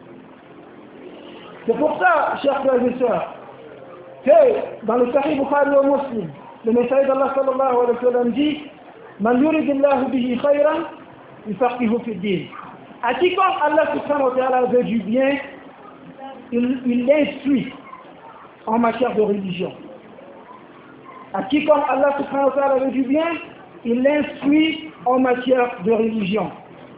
C'est pour ça, chers frères et sœurs, que dans le Sahih Bukhari ou Muslim, le messager d'Allah sallallahu alayhi wa sallam dit Man yuridillahu bihi khayran yufaqihu fi din. À quiconque Allah subhanahu wa ta'ala veut du bien, il l'instruit en matière de religion. À quiconque Allah subhanahu wa ta'ala veut du bien, il l'instruit en matière de religion.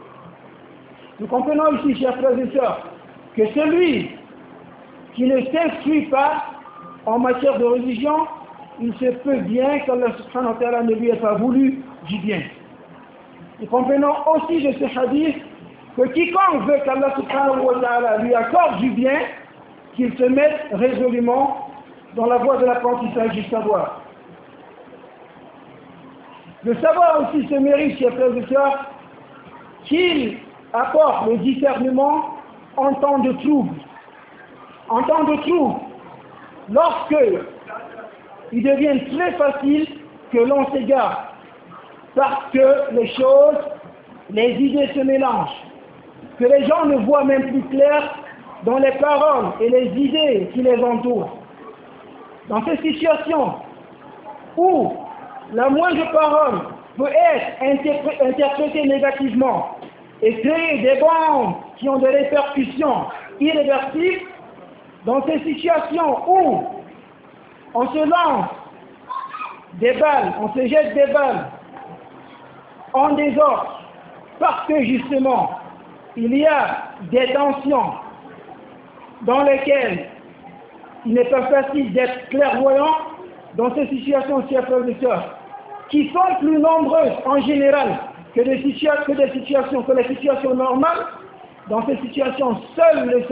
Nous comprenons ici, chers frères et sœurs, que celui qui ne s'instruit pas en matière de religion, il se peut bien qu'Allah subhanahu wa ta'ala ne lui ait pas voulu du bien. Nous comprenons aussi de ce hadith que quiconque veut qu'Allah subhanahu wa ta'ala lui accorde du bien, qu'il se mette résolument dans la voie de l'apprentissage du savoir. Le savoir aussi se mérite, chers frères et sœurs, qu'il apporte le discernement en temps de trouble. En temps de trouble, lorsque il devient très facile que l'on s'égare, parce que les choses, les idées se mélangent, que les gens ne voient même plus clair dans les paroles et les idées qui les entourent. Dans ces situations où la moindre parole peut être interprétée négativement et créer des bombes qui ont des répercussions irréversibles, dans ces situations où on se lance des balles, on se jette des balles en désordre, parce que justement, il y a des tensions dans lesquelles il n'est pas facile d'être clairvoyant, dans ces situations, chers frères et sœurs, qui sont plus nombreuses en général que les situations normales, dans ces situations, seul le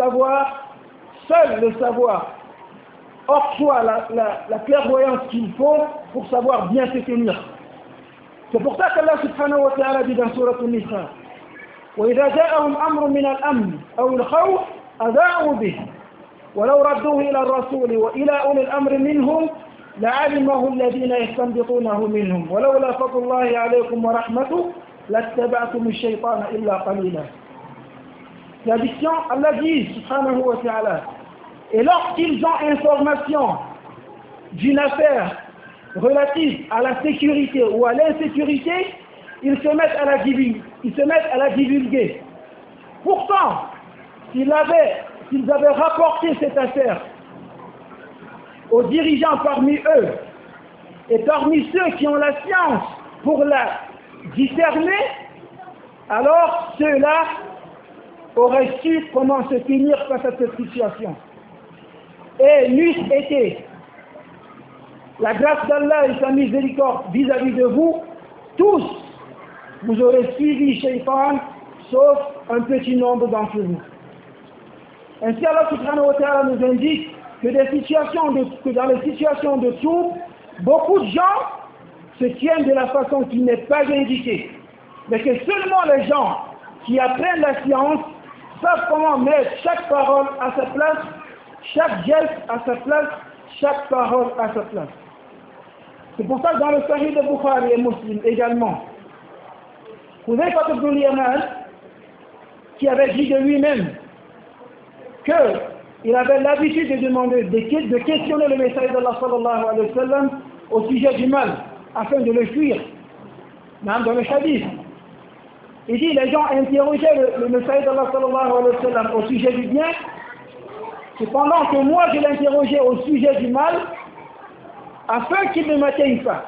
savoir octroie la clairvoyance qu'il faut pour savoir bien se tenir. C'est pour ça qu'Allah subhanahu wa ta'ala dit dans Surah An-Nisa, وَإِذَا جَاءَهُمْ أَمْرٌ مِنَ الْأَمْنِ أَوْ الْخَوْفِ أَذَاعُوا بِهِ وَلَوْ رَدُّوهُ إِلَى الرَّسُولِ وَإِلَى أُولِي الْأَمْرِ مِنْهُمْ لَعَلِمَهُ الَّذِينَ يَسْتَنبِطُونَهُ مِنْهُمْ وَلَوْلَا فَضْلُ اللَّهِ عَلَيْكُمْ وَرَحْمَتُهُ لَاتَّبَعْتُمُ الشَّيْطَانَ إِلَّا قَلِيلًا. L'addiction, Allah dit, subhanahu wa ta'ala, et lorsqu'ils ont information d'une affaire relative à la sécurité ou à l'insécurité, ils se mettent à la divulguer. Pourtant, s'ils avaient rapporté cette affaire aux dirigeants parmi eux et parmi ceux qui ont la science pour la discerner, alors ceux-là auraient su comment se tenir face à cette situation. Et n'eût été la grâce d'Allah et sa miséricorde vis-à-vis de vous, tous, vous aurez suivi Shaitan, sauf un petit nombre d'entre vous. Ainsi, Allah subhanahu wa ta'ala nous indique que dans les situations de trouble, beaucoup de gens se tiennent de la façon qui n'est pas indiquée. Mais que seulement les gens qui apprennent la science savent comment mettre chaque parole à sa place, chaque geste à sa place, chaque parole à sa place. C'est pour ça que dans le Sahih de Bukhari et Muslim également, Huzayfa ibn al-Yaman, qui avait dit de lui-même qu'il avait l'habitude de demander, de questionner le messager d'Allah sallallahu alayhi wa sallam au sujet du mal, afin de le fuir, même dans le hadith. Il dit, les gens interrogeaient le messager d'Allah sallallahu alayhi wa sallam au sujet du bien, cependant que moi je l'interrogeais au sujet du mal, afin qu'il ne m'atteigne pas.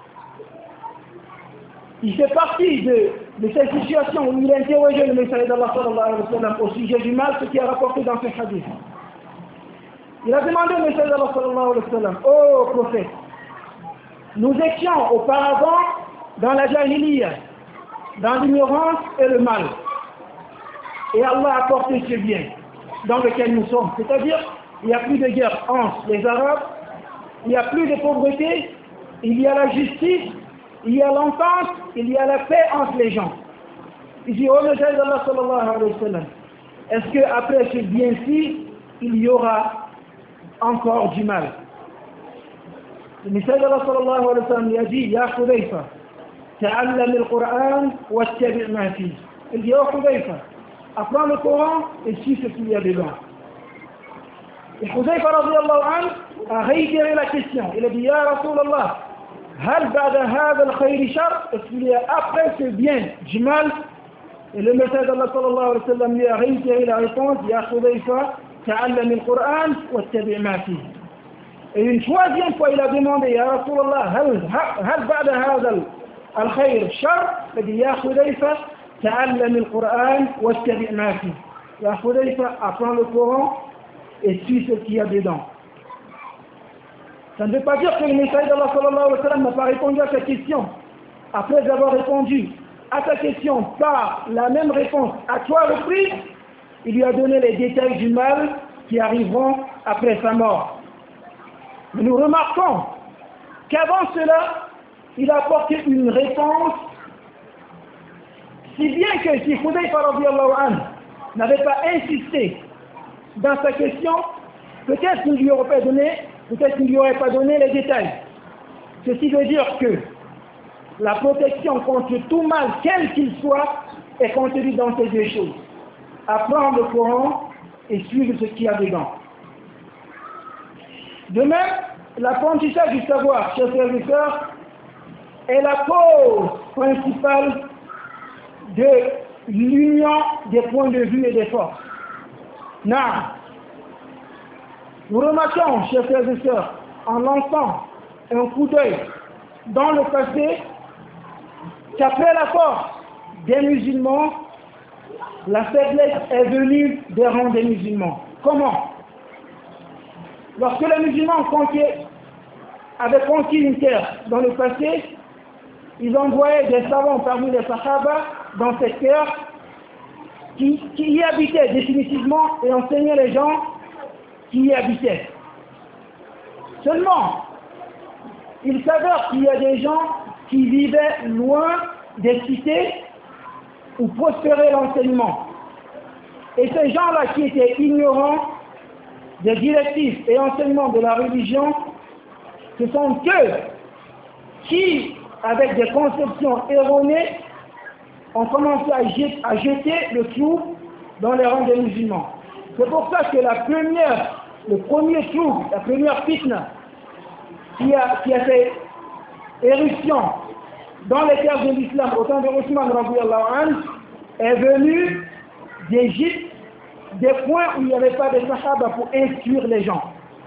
Il fait partie de cette situation où il interrogeait le messager d'Allah sallallahu alayhi wa sallam au sujet du mal, ce qui est rapporté dans ce hadith. Il a demandé au messager d'Allah sallallahu alayhi wa sallam, ô prophète, nous étions auparavant dans la jahiliya, dans l'ignorance et le mal. Et Allah a apporté ce bien dans lequel nous sommes. C'est-à-dire, il n'y a plus de guerre entre les Arabes, il n'y a plus de pauvreté, il y a la justice, il y a l'entente, il y a la paix entre les gens. Il dit, oh messager d'Allah sallallahu alayhi wa sallam, est-ce qu'après ce bien-ci, il y aura encore du mal? Le messager d'Allah sallallahu alayhi wa sallam lui a dit, Ya Hudayfa, ta'allam al-Qur'an wa tabi' ma fi. Il dit, oh Hudayfa, apprends le Coran et suis ce qu'il y a dedans. Et Hudayfa radiyallahu anhu a réitéré la question. Il a dit, Ya Rasulallah, hal ba'da hadha al-khayri shar? Est-ce qu'il y a après ce bien du mal? Et le messager d'Allah sallallahu alayhi wa sallam lui a réitéré la réponse, Ya Hudayfa, ta'allam al-Qur'an wa tabi' ma fi. Et une troisième fois, il a demandé, Ya Rasulallah, hal ba'da hadha al-khayr shar? Il a dit, Ya Hudayfa, ta'allam al-Qur'an wa tabi' ma fi. Ya Hudayfa, apprends le Coran et suis ce qu'il y a dedans. Ça ne veut pas dire que le messager d'Allah sallallahu alayhi wa sallam n'a pas répondu à cette question. Après avoir répondu à ta question par la même réponse à 3 reprises, il lui a donné les détails du mal qui arriveront après sa mort. Mais nous remarquons qu'avant cela, il a apporté une réponse, si bien que si Hudayfa radiyallahu anhu n'avait pas insisté dans sa question, peut-être qu'il ne lui aurait pas donné les détails. Ceci veut dire que la protection contre tout mal, quel qu'il soit, est contenue dans ces 2 choses. Apprendre le Coran et suivre ce qu'il y a dedans. De même, l'apprentissage du savoir, chers frères et sœurs, est la cause principale de l'union des points de vue et des forces. Non. Nous remarquons, chers frères et sœurs, en lançant un coup d'œil dans le passé, qu'après la force des musulmans, la faiblesse est venue des rangs des musulmans. Comment? Lorsque les musulmans avaient conquis une terre dans le passé, ils envoyaient des savants parmi les Sahaba dans cette terre qui y habitaient définitivement et enseignaient les gens qui y habitaient. Seulement, il s'avère qu'il y a des gens qui vivaient loin des cités où prospérait l'enseignement. Et ces gens-là qui étaient ignorants des directives et enseignements de la religion, ce sont eux qui, avec des conceptions erronées, ont commencé à jeter le clou dans les rangs des musulmans. C'est pour ça que la première fitna qui a fait éruption dans les terres de l'islam au temps de Othman radiyallahu anhu est venue d'Égypte, des points où il n'y avait pas de sahaba pour instruire les gens.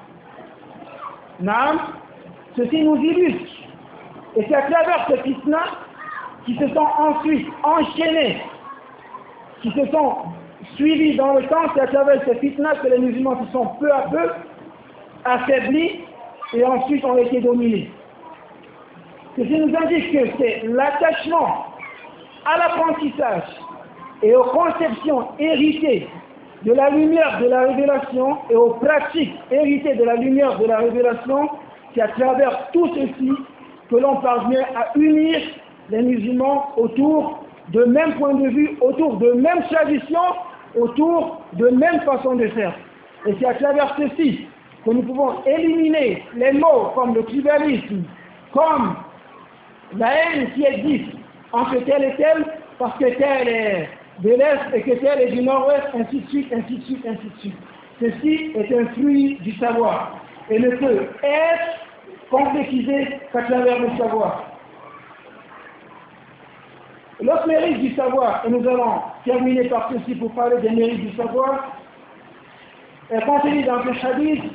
Naam, ceci nous illustre. Et c'est à travers ces fitna qui se sont ensuite enchaînés, qui se sont suivis dans le temps, c'est à travers ces fitna que les musulmans se sont peu à peu affaiblis et ensuite ont été dominés. Ceci nous indique que c'est l'attachement à l'apprentissage et aux conceptions héritées de la lumière de la révélation et aux pratiques héritées de la lumière de la révélation, c'est à travers tout ceci que l'on parvient à unir les musulmans autour de mêmes points de vue, autour de mêmes traditions, autour de mêmes façons de faire. Et c'est à travers ceci que nous pouvons éliminer les mots comme le tribalisme, comme la haine qui existe entre tel et tel, parce que tel est de l'Est et que tel est du Nord-Ouest, ainsi de suite, ainsi de suite, ainsi de suite. Ceci est un fruit du savoir et ne peut être complétisé qu'à travers le savoir. L'autre mérite du savoir, et nous allons terminer par ceci pour parler des mérites du savoir, est contenu dans ce hadith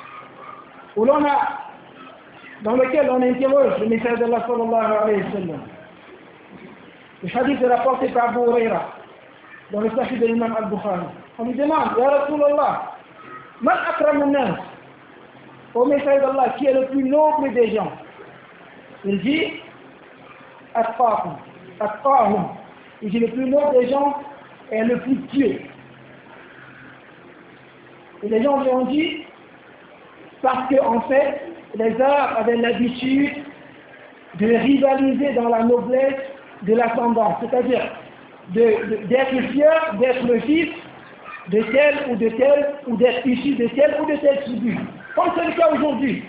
dans lequel on interroge le message d'Allah sallallahu alayhi wa sallam. Le hadith est rapporté par Abu Huraira dans le Sahih de l'imam al-Bukhari. On lui demande, Ya Rasulallah, man akramun nas, au message d'Allah, qui est le plus noble des gens? Il dit, atqahum. Il dit, le plus noble des gens est le plus pieux. Et les gens lui ont dit, parce qu'en fait, les Arabes avaient l'habitude de rivaliser dans la noblesse de l'ascendance, c'est-à-dire d'être fier d'être le fils de tel ou de tel, ou d'être issu de tel ou de tel tribu. Comme c'est le cas aujourd'hui.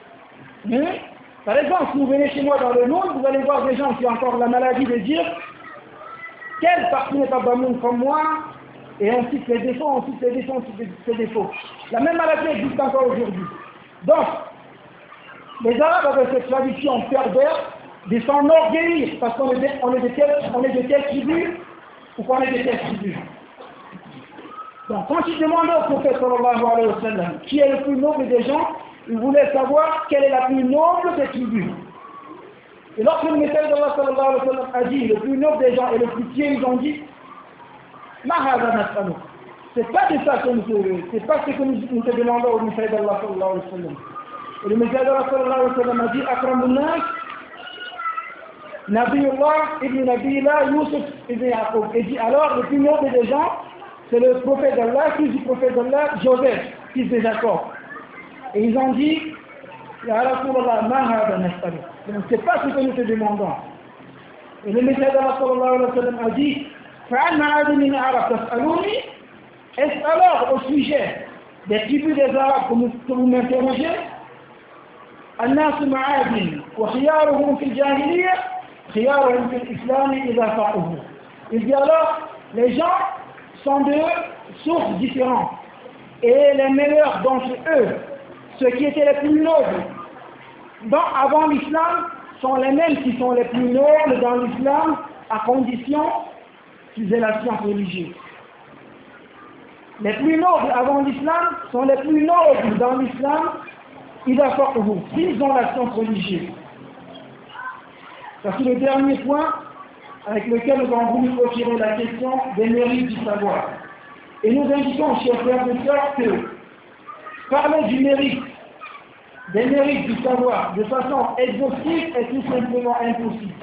Par exemple, si vous venez chez moi dans le monde, vous allez voir des gens qui ont encore la maladie de dire quelle partie n'est pas Bamoun comme moi, et on cite les défauts, on cite les défauts, on cite les défauts. La même maladie existe encore aujourd'hui. Donc, les Arabes avaient cette tradition perverse de s'enorgueillir parce qu'on est de telle tribu ou qu'on est de telle tribu. Donc, quand il demandait au prophète sallallahu alayhi wa sallam qui est le plus noble des gens, il voulait savoir quelle est la plus noble des tribus. Et lorsque le message d'Allah sallallahu alayhi wa sallam a dit le plus noble des gens et le plus pieux, ils ont dit Ma hadha nas'alu. C'est pas de ça que c'est pas ce que nous te demandons au message d'Allah sallallahu alayhi wa sallam. Et le message d'Allah sallallahu alayhi wa sallam a dit Akramun nas Nabiyullah ibn Nabiyullah Yusuf ibn Yaqub. Et dit alors le plus noble des gens c'est le prophète d'Allah, fils du prophète d'Allah, Joseph, fils de Jacob. Et ils ont dit, Ya Rasulallah, ma hada nas'alu. Donc c'est pas ce que nous te demandons. Et le message d'Allah sallallahu alayhi wa sallam a dit, Fa'al ma'adin min Arab tas'aluni. Est-ce alors au sujet des tribus des Arabes que vous m'interrogez? الناس معادن وخيارهم في الجاهلية خيارهم في الإسلام إذا فقهوا. Il dit alors, les gens sont de sources différentes. Et les meilleurs d'entre eux, ceux qui étaient les plus nobles avant l'islam, sont les mêmes qui sont les plus nobles dans l'islam, à condition qu'ils aient la science religieuse. Les plus nobles avant l'islam sont les plus nobles dans l'islam, ils apportent vous, s'ils ont la science religieuse. C'est le dernier point avec lequel nous avons voulu retirer la question des mérites du savoir. Et nous indiquons, chers frères et sœurs, que parler du mérite, des mérites du savoir, de façon exhaustive, est tout simplement impossible.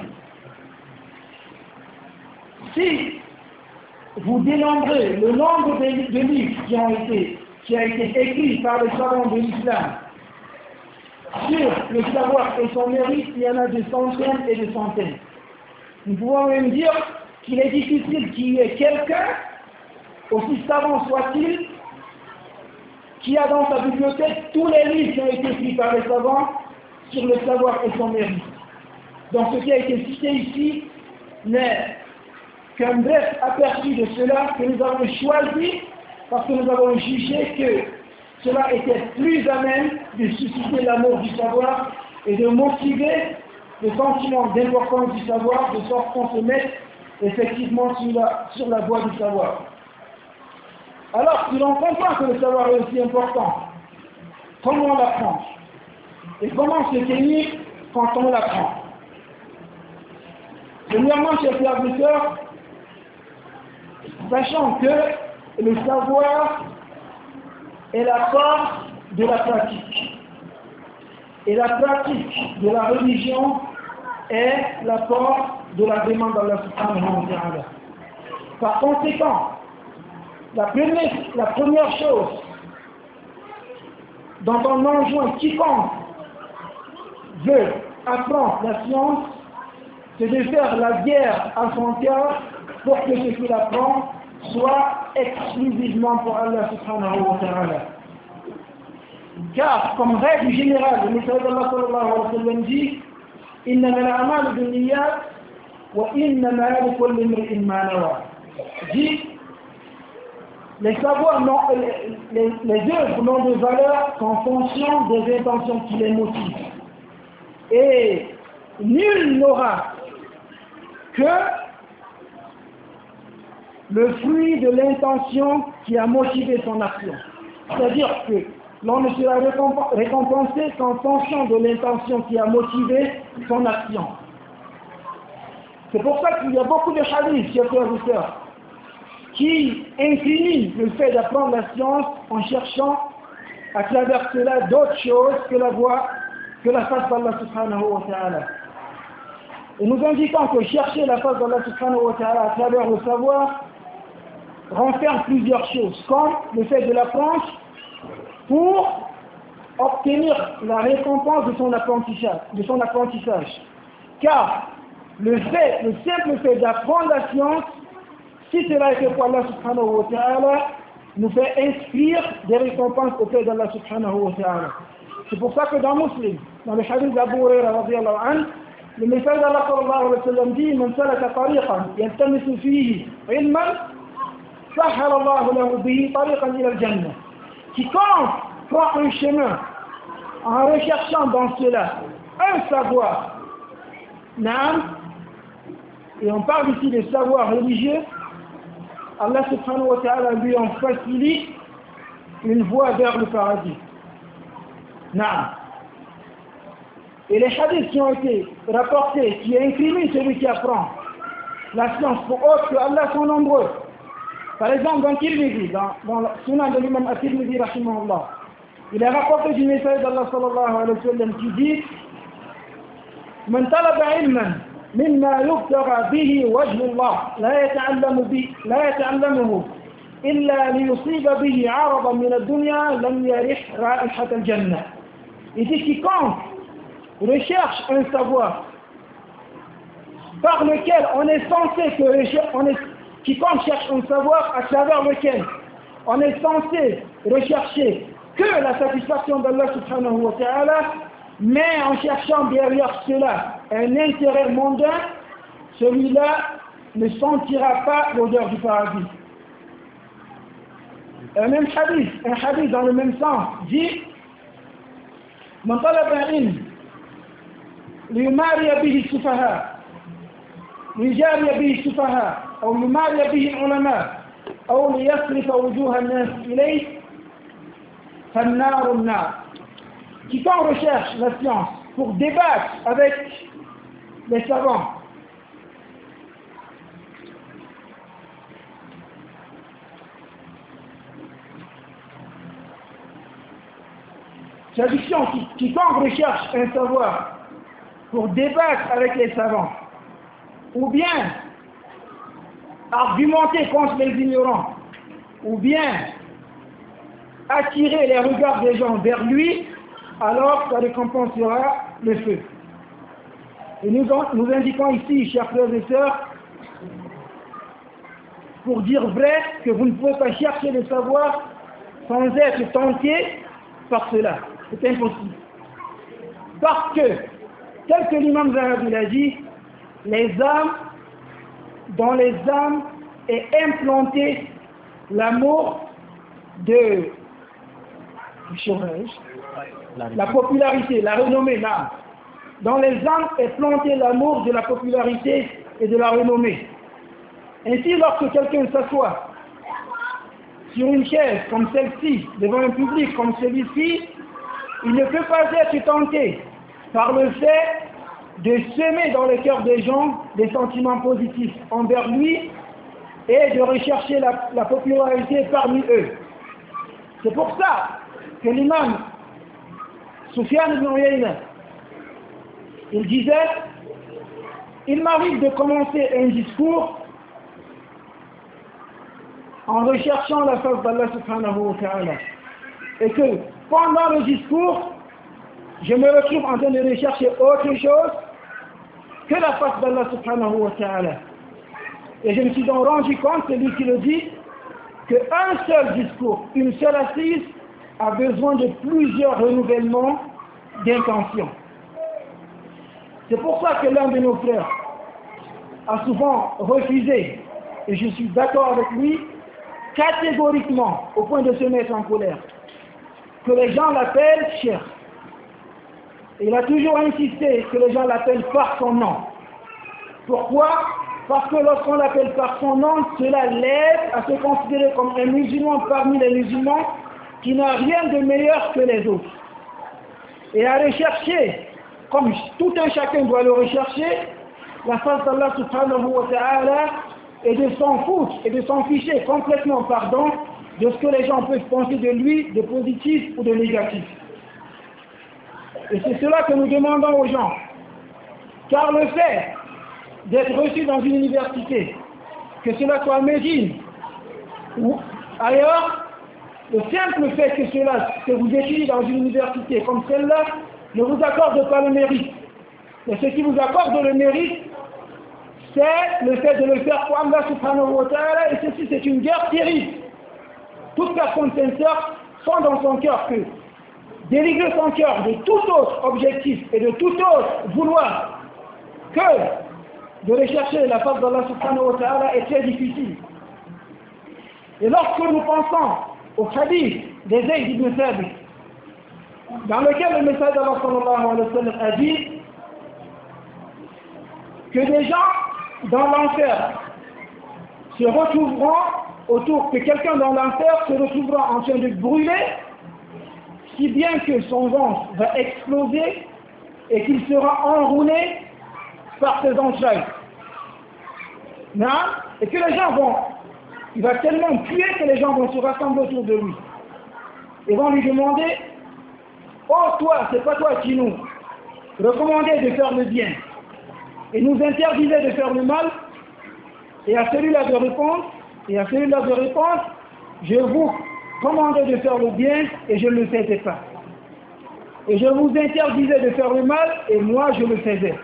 Si vous dénombrez le nombre de livres qui a été écrit par les savants de l'islam sur le savoir et son mérite, il y en a des centaines et des centaines. Nous pouvons même dire qu'il est difficile qu'il y ait quelqu'un, aussi savant soit-il, qui a dans sa bibliothèque tous les livres qui ont été écrits par les savants sur le savoir et son mérite. Donc ce qui a été cité ici n'est qu'un bref aperçu de cela que nous avons choisi parce que nous avons jugé que cela était plus à même de susciter l'amour du savoir et de motiver le sentiment d'importance du savoir, de sorte qu'on se mette effectivement sur la voie du savoir. Alors, si l'on comprend que le savoir est aussi important, comment l'apprendre? Et comment se tenir quand on l'apprend? Premièrement, chers frères et sœurs, sachant que le savoir est la force de la pratique. Et la pratique de la religion est la force de la demande d'Allah subhanahu wa ta'ala. Par conséquent, la première chose dont on enjoint quiconque veut apprendre la science, c'est de faire la guerre à son cœur pour que ce qu'il apprend soit exclusivement pour Allah subhanahu wa ta'ala. Car, comme règle générale, le messager d'Allah sallallahu alayhi wa sallam dit إِنَّمَا الْأَعْمَالُ بِالنِّيَّاتِ وَإِنَّمَا لِكُلِّ امْرِئٍ مَا نَوَى. Dit, les œuvres n'ont de valeur qu'en fonction des intentions qui les motivent. Et nul n'aura que le fruit de l'intention qui a motivé son action. C'est-à-dire que l'on ne sera récompensé qu'en fonction de l'intention qui a motivé son action. C'est pour ça qu'il y a beaucoup de hadiths, chers frères et sœurs, qui incriminent le fait d'apprendre la science en cherchant à travers cela d'autres choses que la face d'Allah subhanahu wa ta'ala. Et nous indiquons que chercher la face d'Allah subhanahu wa ta'ala à travers le savoir renferme plusieurs choses, comme le fait de l'apprendre pour obtenir la récompense de son apprentissage. Car le simple fait d'apprendre la science, si cela est fait pour Allah subhanahu wa ta'ala, nous fait inscrire des récompenses auprès d'Allah subhanahu wa ta'ala. C'est pour ça que dans Muslim, dans le hadith d'Abu Hurairah radiyallahu anhu, le message d'Allah sallallahu alayhi wa sallam dit Man salaka tariqan yaltamisu fihi ilman sahhala Allahu lahu bihi tariqan ila al-jannah. Quiconque prend un chemin en recherchant dans cela un savoir, naam, et on parle ici des savoirs religieux, Allah subhanahu wa ta'ala lui en facilite une voie vers le paradis. Naam. Et les hadiths qui ont été rapportés, qui incriminent celui qui apprend la science pour autre que Allah sont nombreux. Par exemple, dans Tirmidhi, dans le Sunan de l'imam At-Tirmidhi, rahimahullah, il est rapporté du message d'Allah sallallahu alayhi wa sallam qui dit Man talaba ilman mimma yubtagha bihi wajhu Allah la yata'allamuhu illa liyusiba bihi 'aradan min ad-dunya lam yarih ra'ihat al-jannah. Il dit quiconque recherche un savoir par lequel on est censé quiconque cherche un savoir à travers lequel on est censé rechercher que la satisfaction d'Allah subhanahu wa ta'ala, mais en cherchant derrière cela un intérêt mondain, celui-là ne sentira pas l'odeur du paradis. Un hadith dans le même sens dit Man talaba ilm liyumari bihi sufaha liyujari bihi sufaha أو يماري به العلماء أو ليصرف وجوه الناس إليه فالنار النار. Quiconque recherche la science pour débattre avec les savants, Traduction, quiconque recherche un savoir pour débattre avec les savants, ou bien argumenter contre les ignorants, ou bien attirer les regards des gens vers lui, alors sa récompense sera le feu. Et nous indiquons ici, chers frères et sœurs, pour dire vrai que vous ne pouvez pas chercher le savoir sans être tenté par cela. C'est impossible. Parce que, tel que l'imam Zahabi l'a dit, dans les âmes est implanté l'amour de la popularité, la renommée là. Dans les âmes est planté l'amour de la popularité et de la renommée. Ainsi, lorsque quelqu'un s'assoit sur une chaise comme celle-ci, devant un public comme celui-ci, il ne peut pas être tenté par le fait de semer dans le cœur des gens des sentiments positifs envers lui et de rechercher la popularité parmi eux. C'est pour ça que l'imam Soufiane ibn Uyayna, il disait, il m'arrive de commencer un discours en recherchant la face d'Allah subhanahu wa ta'ala. Et que pendant le discours, je me retrouve en train de rechercher autre chose que la face d'Allah subhanahu wa ta'ala. Et je me suis donc rendu compte, celui qui le dit, qu'un seul discours, une seule assise, a besoin de plusieurs renouvellements d'intention. C'est pour ça que l'un de nos frères a souvent refusé, et je suis d'accord avec lui, catégoriquement, au point de se mettre en colère, que les gens l'appellent cheikh. Il a toujours insisté que les gens l'appellent par son nom. Pourquoi? Parce que lorsqu'on l'appelle par son nom, cela l'aide à se considérer comme un musulman parmi les musulmans qui n'a rien de meilleur que les autres. Et à rechercher, comme tout un chacun doit le rechercher, la face d'Allah subhanahu wa ta'ala, et de s'en foutre et de s'en ficher complètement, de ce que les gens peuvent penser de lui, de positif ou de négatif. Et c'est cela que nous demandons aux gens. Car le fait d'être reçu dans une université, que cela soit à Médine ou ailleurs, le simple fait que vous étudiez dans une université comme celle-là ne vous accorde pas le mérite. Et ce qui vous accorde le mérite, c'est le fait de le faire pour Allah subhanahu wa ta'ala, et ceci c'est une guerre terrible. Toute personne sincère sent dans son cœur que délivrer son cœur de tout autre objectif et de tout autre vouloir que de rechercher la face d'Allah subhanahu wa ta'ala est très difficile. Et lorsque nous pensons au hadith des Zayd ibn Thabit, dans lequel le message d'Allah sallallahu alayhi wa sallam a dit que des gens dans l'enfer se retrouveront que quelqu'un dans l'enfer se retrouvera en train de brûler, si bien que son ventre va exploser et qu'il sera enroulé par ses entrailles. Non? Et que les gens il va tellement puer que les gens vont se rassembler autour de lui. Et vont lui demander, oh toi, c'est pas toi qui nous recommandait de faire le bien et nous interdisait de faire le mal, et à celui-là de répondre, je vous commandais de faire le bien et je ne le faisais pas. Et je vous interdisais de faire le mal et moi je le faisais.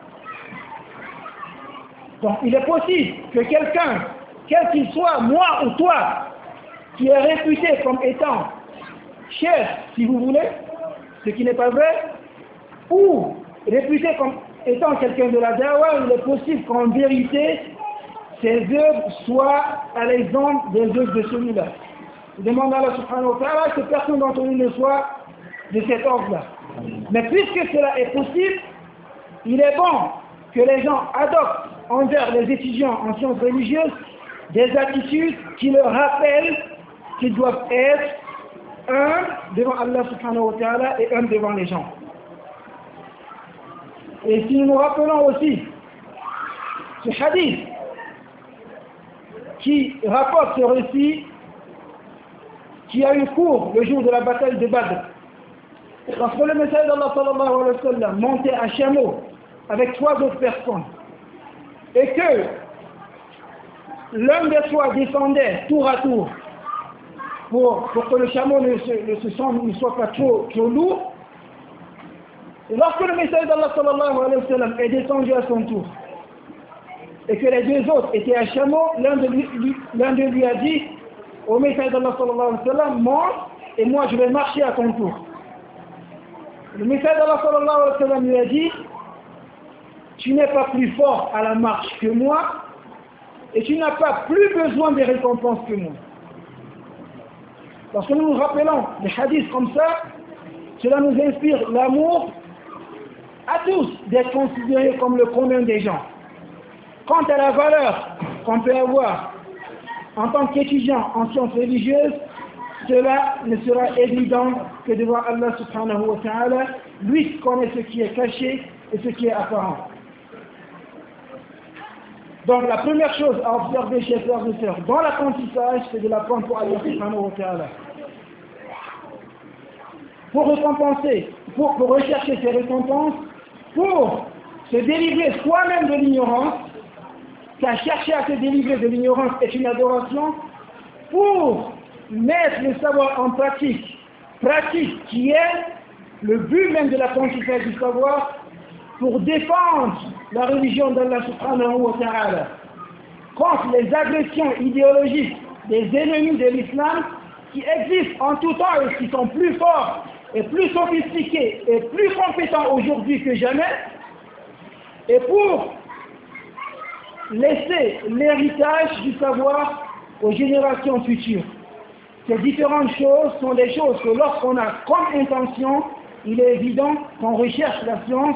Donc il est possible que quelqu'un, quel qu'il soit, moi ou toi, qui est réputé comme étant chef, si vous voulez, ce qui n'est pas vrai, ou réputé comme étant quelqu'un de la dawa, il est possible qu'en vérité, ses œuvres soient à l'exemple des œuvres de celui-là. Je demande à Allah subhanahu wa ta'ala que personne d'entre nous ne soit de cet ordre-là. Mais puisque cela est possible, il est bon que les gens adoptent envers les étudiants en sciences religieuses des attitudes qui leur rappellent qu'ils doivent être un devant Allah subhanahu wa ta'ala et un devant les gens. Et si nous rappelons aussi ce hadith qui rapporte ce récit qui a eu cours le jour de la bataille de Badr, Lorsque le messager d'Allah sallallahu alayhi wa sallam montait à chameau avec 3 autres personnes et que l'un des 3 descendait tour à tour pour que le chameau ne soit pas trop lourd, et lorsque le messager d'Allah sallallahu alayhi wa sallam est descendu à son tour et que les 2 autres étaient à chameau, l'un de lui a dit au messager d'Allah sallallahu alayhi wa sallam, monte et moi je vais marcher à ton tour. Le messager d'Allah sallallahu alayhi wa sallam lui a dit, tu n'es pas plus fort à la marche que moi et tu n'as pas plus besoin de récompenses que moi. Lorsque nous nous rappelons des hadiths comme ça, cela nous inspire l'amour à tous d'être considérés comme le commun des gens. Quant à la valeur qu'on peut avoir en tant qu'étudiant en sciences religieuses, cela ne sera évident que devant Allah subhanahu wa ta'ala, lui qui connaît ce qui est caché et ce qui est apparent. Donc la première chose à observer chez les frères et sœurs dans l'apprentissage, c'est de l'apprendre pour Allah subhanahu wa ta'ala. Pour récompenser, pour rechercher ses récompenses, pour se délivrer soi-même de l'ignorance, car chercher à se délivrer de l'ignorance est une adoration, pour mettre le savoir en pratique qui est le but même de l'apprentissage du savoir, pour défendre la religion d'Allah subhanahu wa ta'ala contre les agressions idéologiques des ennemis de l'islam qui existent en tout temps et qui sont plus forts et plus sophistiqués et plus compétents aujourd'hui que jamais, et pour laisser l'héritage du savoir aux générations futures. Ces différentes choses sont des choses que lorsqu'on a comme intention, il est évident qu'on recherche la science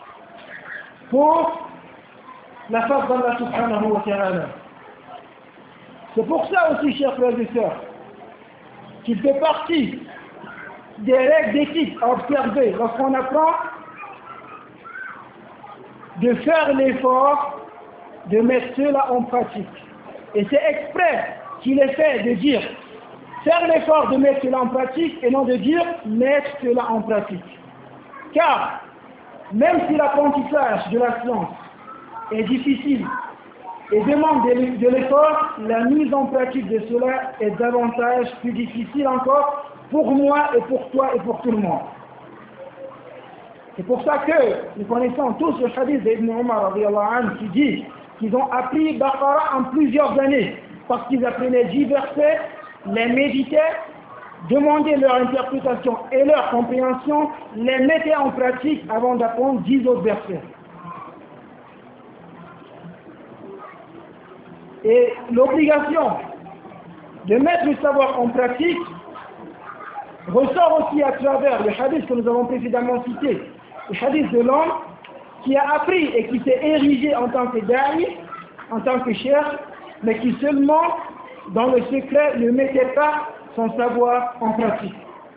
pour la face d'Allah subhanahu wa ta'ala. C'est pour ça aussi, chers frères et sœurs, qu'il fait partie des règles d'éthique à observer lorsqu'on apprend de faire l'effort de mettre cela en pratique. Et c'est exprès qu'il est fait de dire faire l'effort de mettre cela en pratique et non de dire mettre cela en pratique. Car même si l'apprentissage de la science est difficile et demande de l'effort, la mise en pratique de cela est davantage plus difficile encore pour moi et pour toi et pour tout le monde. C'est pour ça que nous connaissons tous le hadith d'Ibn Umar qui dit qu'ils ont appris Baqara en plusieurs années parce qu'ils apprenaient 10 versets, les méditaient, demandaient leur interprétation et leur compréhension, les mettaient en pratique avant d'apprendre 10 autres versets. Et l'obligation de mettre le savoir en pratique ressort aussi à travers le hadith que nous avons précédemment cité, le hadith de l'homme qui a appris et qui s'est érigé en tant que da'i, en tant que cheikh, mais qui seulement, dans le secret, ne mettait pas son savoir en pratique.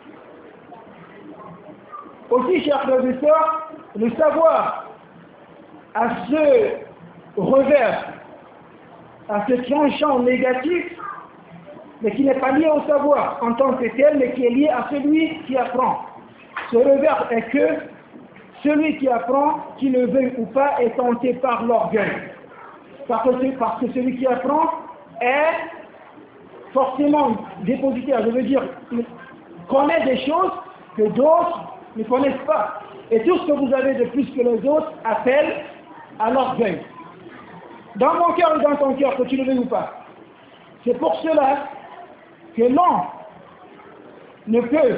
Aussi, chers frères et sœurs, le savoir à ce revers, à ce tranchant négatif, mais qui n'est pas lié au savoir en tant que tel, mais qui est lié à celui qui apprend. Ce revers est que celui qui apprend, qui le veuille ou pas, est tenté par l'orgueil. Parce que celui qui apprend est forcément dépositaire, je veux dire, il connaît des choses que d'autres ne connaissent pas. Et tout ce que vous avez de plus que les autres appelle à l'orgueil. Dans mon cœur et dans ton cœur, que tu le veuilles ou pas. C'est pour cela que l'on ne peut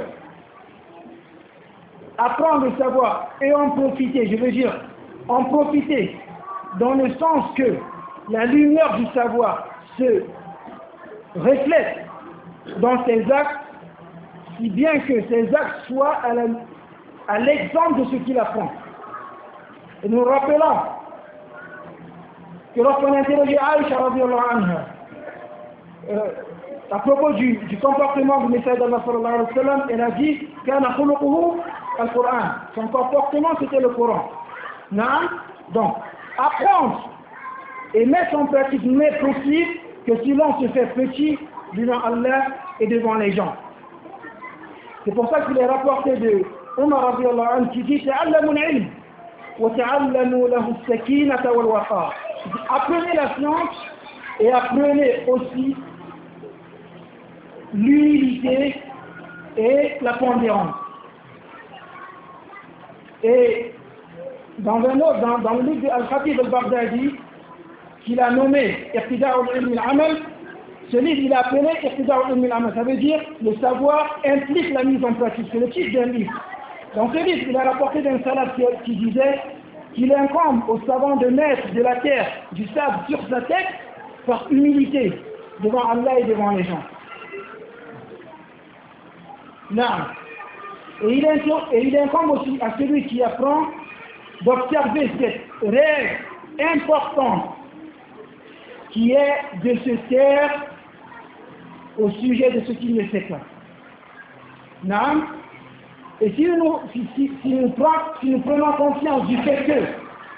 apprendre le savoir et en profiter, je veux dire, en profiter dans le sens que la lumière du savoir se reflète dans ses actes, si bien que ses actes soient à l'exemple de ce qu'il apprend. Et nous rappelons que lorsqu'on a interrogé Aïcha radiyallahu anha à propos du comportement du messager d'Allah sallallahu alayhi wa sallam, elle a dit kana khuluquhu al-Qur'an. Son comportement c'était le Coran. Donc, apprendre et mettre en pratique n'est possible que si l'on se fait petit devant Allah et devant les gens. C'est pour ça qu'il est rapporté Omar radiallahu anhu qui dit ta'allamu al-ilm wa ta'allamu lahu as-sakinata wal waqar. Apprenez la science et apprenez aussi l'humilité et la pondérance. Et dans un autre, dans le livre de Al-Khatib al-Baghdadi, qu'il a nommé Iqtida'u al-ilm al-amal, ce livre il a appelé Iqtida'u al-ilm al-amal. Ça veut dire le savoir implique la mise en pratique. C'est le titre d'un livre. Dans ce livre, il a rapporté d'un salaf qui disait qu'il incombe aux savants de mettre de la terre, du sable sur sa tête par humilité devant Allah et devant les gens. Non. Et il incombe aussi à celui qui apprend d'observer cette règle importante qui est de se taire au sujet de ce qui ne sait pas. Non. Et si nous prenons conscience du fait que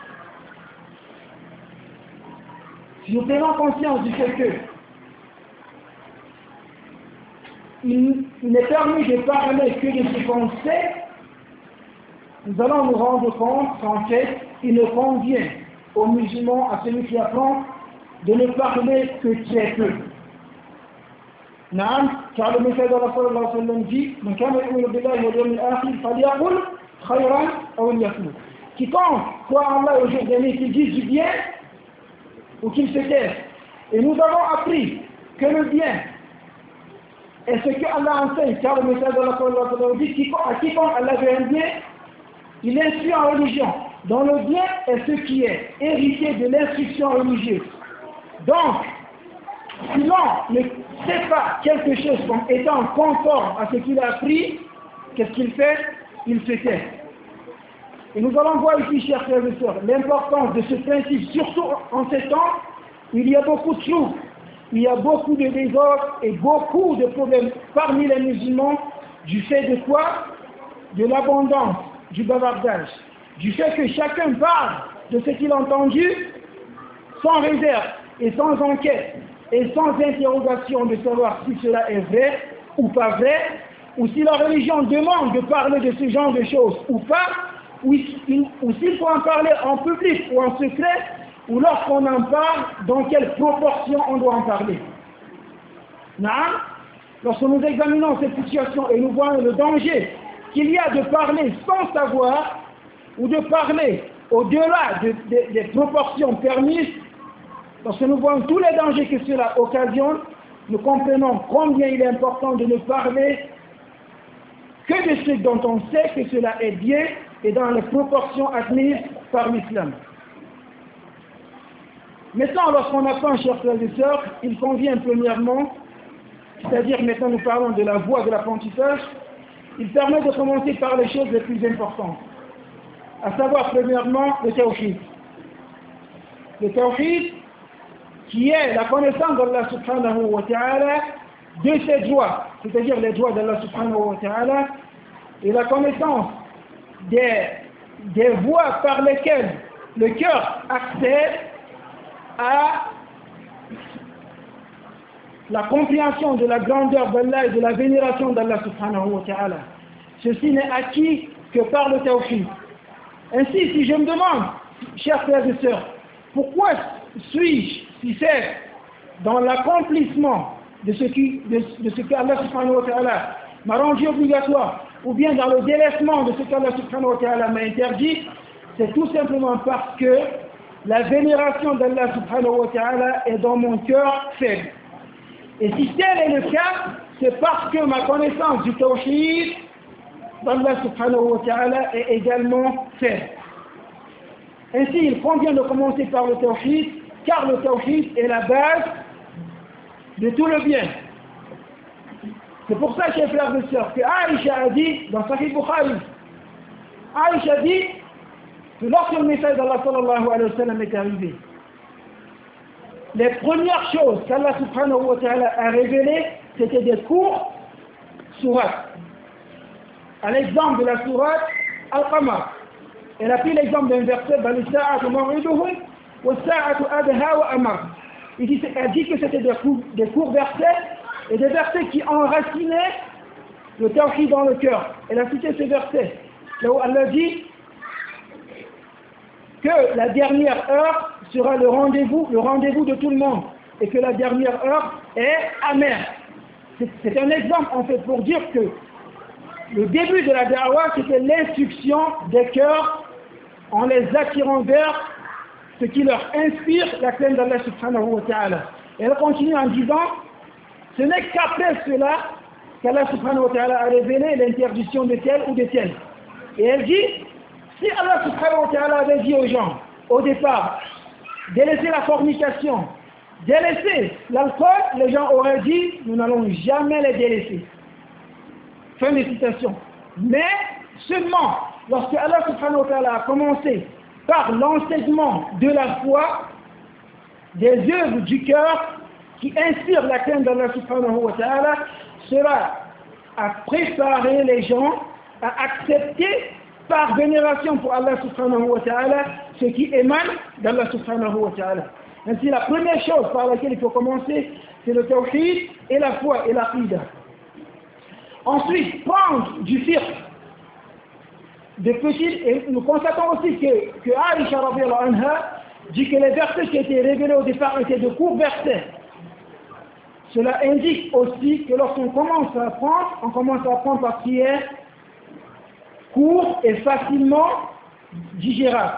il n'est permis de parler que de ce qu'on sait, nous allons nous rendre compte qu'en fait, il ne convient aux musulmans, à celui qui apprend, de ne parler que très peu. Naam, car le message de Allah sallallahu alayhi wa sallam dit Man kana yu'minu billahi wal yawmil akhir falyaqul khayran aw liyasmut. Quiconque croit en Allah au jour dernier, qu'il dise du bien ou qu'il se taise. Et nous avons appris que le bien est ce que Allah enseigne, car le message de Allah sallallahu alayhi wa sallam dit à quiconque Allah veut un bien, il instruit en religion, dont le bien est ce qui est hérité de l'instruction religieuse. Donc, si l'on ne sait pas quelque chose comme étant conforme à ce qu'il a appris, qu'est-ce qu'il fait? Il se tait. Et nous allons voir ici, chers frères et sœurs, l'importance de ce principe, surtout en ces temps où il y a beaucoup de flou, il y a beaucoup de désordre et beaucoup de problèmes parmi les musulmans, du fait de quoi? De l'abondance, du bavardage, du fait que chacun parle de ce qu'il a entendu sans réserve et sans enquête et sans interrogation de savoir si cela est vrai ou pas vrai, ou si la religion demande de parler de ce genre de choses ou pas, ou s'il faut en parler en public ou en secret, ou lorsqu'on en parle, dans quelle proportion on doit en parler. Lorsque nous examinons cette situation et nous voyons le danger qu'il y a de parler sans savoir, ou de parler au-delà des proportions permises, lorsque nous voyons tous les dangers que cela occasionne, nous comprenons combien il est important de ne parler que de ce dont on sait que cela est bien et dans les proportions admises par l'islam. Maintenant, lorsqu'on apprend, chers frères et sœurs, il convient premièrement, c'est-à-dire maintenant nous parlons de la voie de l'apprentissage, il permet de commencer par les choses les plus importantes, à savoir premièrement le tawhid. Le tawhid qui est la connaissance d'Allah subhanahu wa ta'ala, de ses droits, c'est-à-dire les droits d'Allah subhanahu wa ta'ala, et la connaissance des voies par lesquelles le cœur accède à la compréhension de la grandeur d'Allah et de la vénération d'Allah subhanahu wa ta'ala. Ceci n'est acquis que par le tawhid. Ainsi, si je me demande, chers frères et sœurs, pourquoi suis-je si c'est dans l'accomplissement de ce que Allah subhanahu wa ta'ala m'a rendu obligatoire, ou bien dans le délaissement de ce qu'Allah subhanahu wa ta'ala m'a interdit, c'est tout simplement parce que la vénération d'Allah subhanahu wa ta'ala est dans mon cœur faible. Et si tel est le cas, c'est parce que ma connaissance du tawhid d'Allah subhanahu wa ta'ala est également faible. Ainsi, il convient de commencer par le tawhid, car le tawhid est la base de tout le bien. C'est pour ça, chers frères et sœurs, que Aïcha a dit dans Sahih Bukhari, Aïcha dit que lorsque le message d'Allah sallallahu alayhi wa sallam est arrivé, les premières choses qu'Allah subhanahu wa ta'ala a révélées, c'était des courts sourates. À l'exemple de la sourate Al-Qamar, elle a pris l'exemple d'un verset dans le Sa'atu Maw'iduhum wa Sa'atu Adha wa Amar. Elle dit que c'était des courts versets et des versets qui enracinaient le tawhid dans le cœur. Elle a cité ce verset. là où Allah dit que la dernière heure sera le rendez-vous de tout le monde, et que la dernière heure est amère. C'est un exemple en fait pour dire que le début de la da'wah, c'était l'instruction des cœurs en les attirant vers ce qui leur inspire la crainte d'Allah subhanahu wa ta'ala. Et elle continue en disant, ce n'est qu'après cela qu'Allah subhanahu wa ta'ala a révélé l'interdiction de tel ou de tel. Et elle dit, si Allah subhanahu wa ta'ala avait dit aux gens, au départ, délaisser la fornication, délaisser l'alcool, les gens auraient dit, nous n'allons jamais les délaisser. Fin de citation. Mais seulement lorsque Allah subhanahu wa ta'ala a commencé par l'enseignement de la foi, des œuvres du cœur qui inspirent la crainte d'Allah subhanahu wa ta'ala, cela a préparé les gens à accepter par vénération pour Allah subhanahu wa ta'ala ce qui émane d'Allah subhanahu wa ta'ala. Ainsi, la première chose par laquelle il faut commencer, c'est le tawhid et la foi et l'aqida. Ensuite, prendre du fiqh de petites, et nous constatons aussi que Aïcha radhiyallahu anha dit que les versets qui étaient révélés au départ étaient de courts versets. Cela indique aussi que lorsqu'on commence à apprendre, on commence à apprendre par ce qui est court et facilement digérable.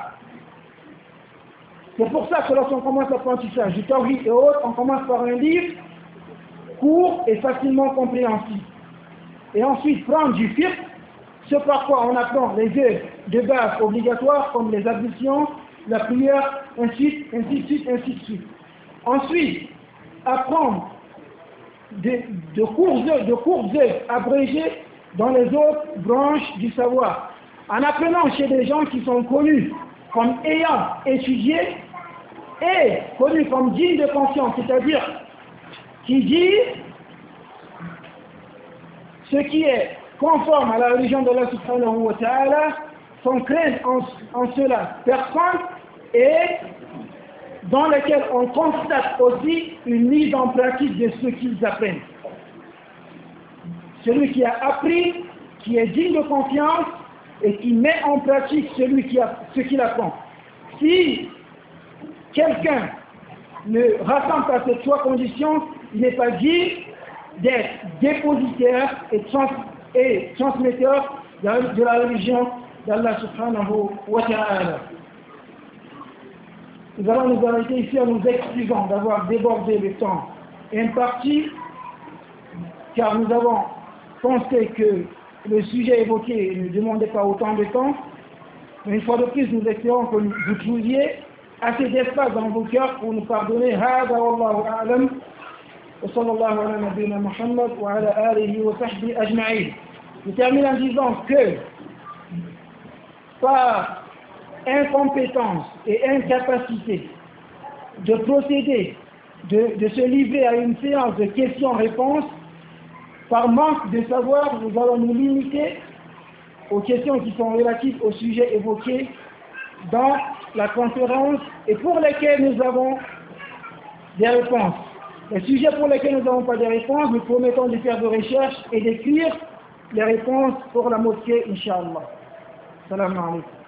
C'est pour ça que lorsqu'on commence l'apprentissage du tawhid et autres, on commence par un livre court et facilement compréhensible. Et ensuite prendre du fiqh, ce par quoi on apprend les œuvres de base obligatoires comme les ablutions, la prière, ainsi de suite. Ensuite, apprendre de courtes œuvres abrégées dans les autres branches du savoir, en apprenant chez des gens qui sont connus comme ayant étudié et connus comme dignes de confiance, c'est-à-dire qui disent ce qui est conforme à la religion de Allah subhanahu wa ta'ala, sans crainte en cela personne, et dans lesquels on constate aussi une mise en pratique de ce qu'ils apprennent. Celui qui a appris, qui est digne de confiance et qui met en pratique ce qu'il apprend. Si quelqu'un ne rassemble pas ces trois conditions, il n'est pas digne d'être dépositaire et transmetteur de la religion d'Allah subhanahu wa ta'ala. Nous allons nous arrêter ici en nous excusant d'avoir débordé le temps imparti, car nous avons pensé que le sujet évoqué ne demandait pas autant de temps. Mais une fois de plus, nous espérons que vous trouviez assez d'espace dans vos cœurs pour nous pardonner. Hada wallahu a'lam. وصلى الله على نبينا محمد وعلى آله وصحبه أجمعين. Je termine en disant que par incompétence et incapacité de procéder, de se livrer à une séance de questions-réponses, par manque de savoir, nous allons nous limiter aux questions qui sont relatives au sujet évoqué dans la conférence et pour lesquelles nous avons des réponses. Les sujets pour lesquels nous n'avons pas de réponses, nous promettons de faire des recherches et d'écrire les réponses pour la mosquée, Inch'Allah. Salam alaikum.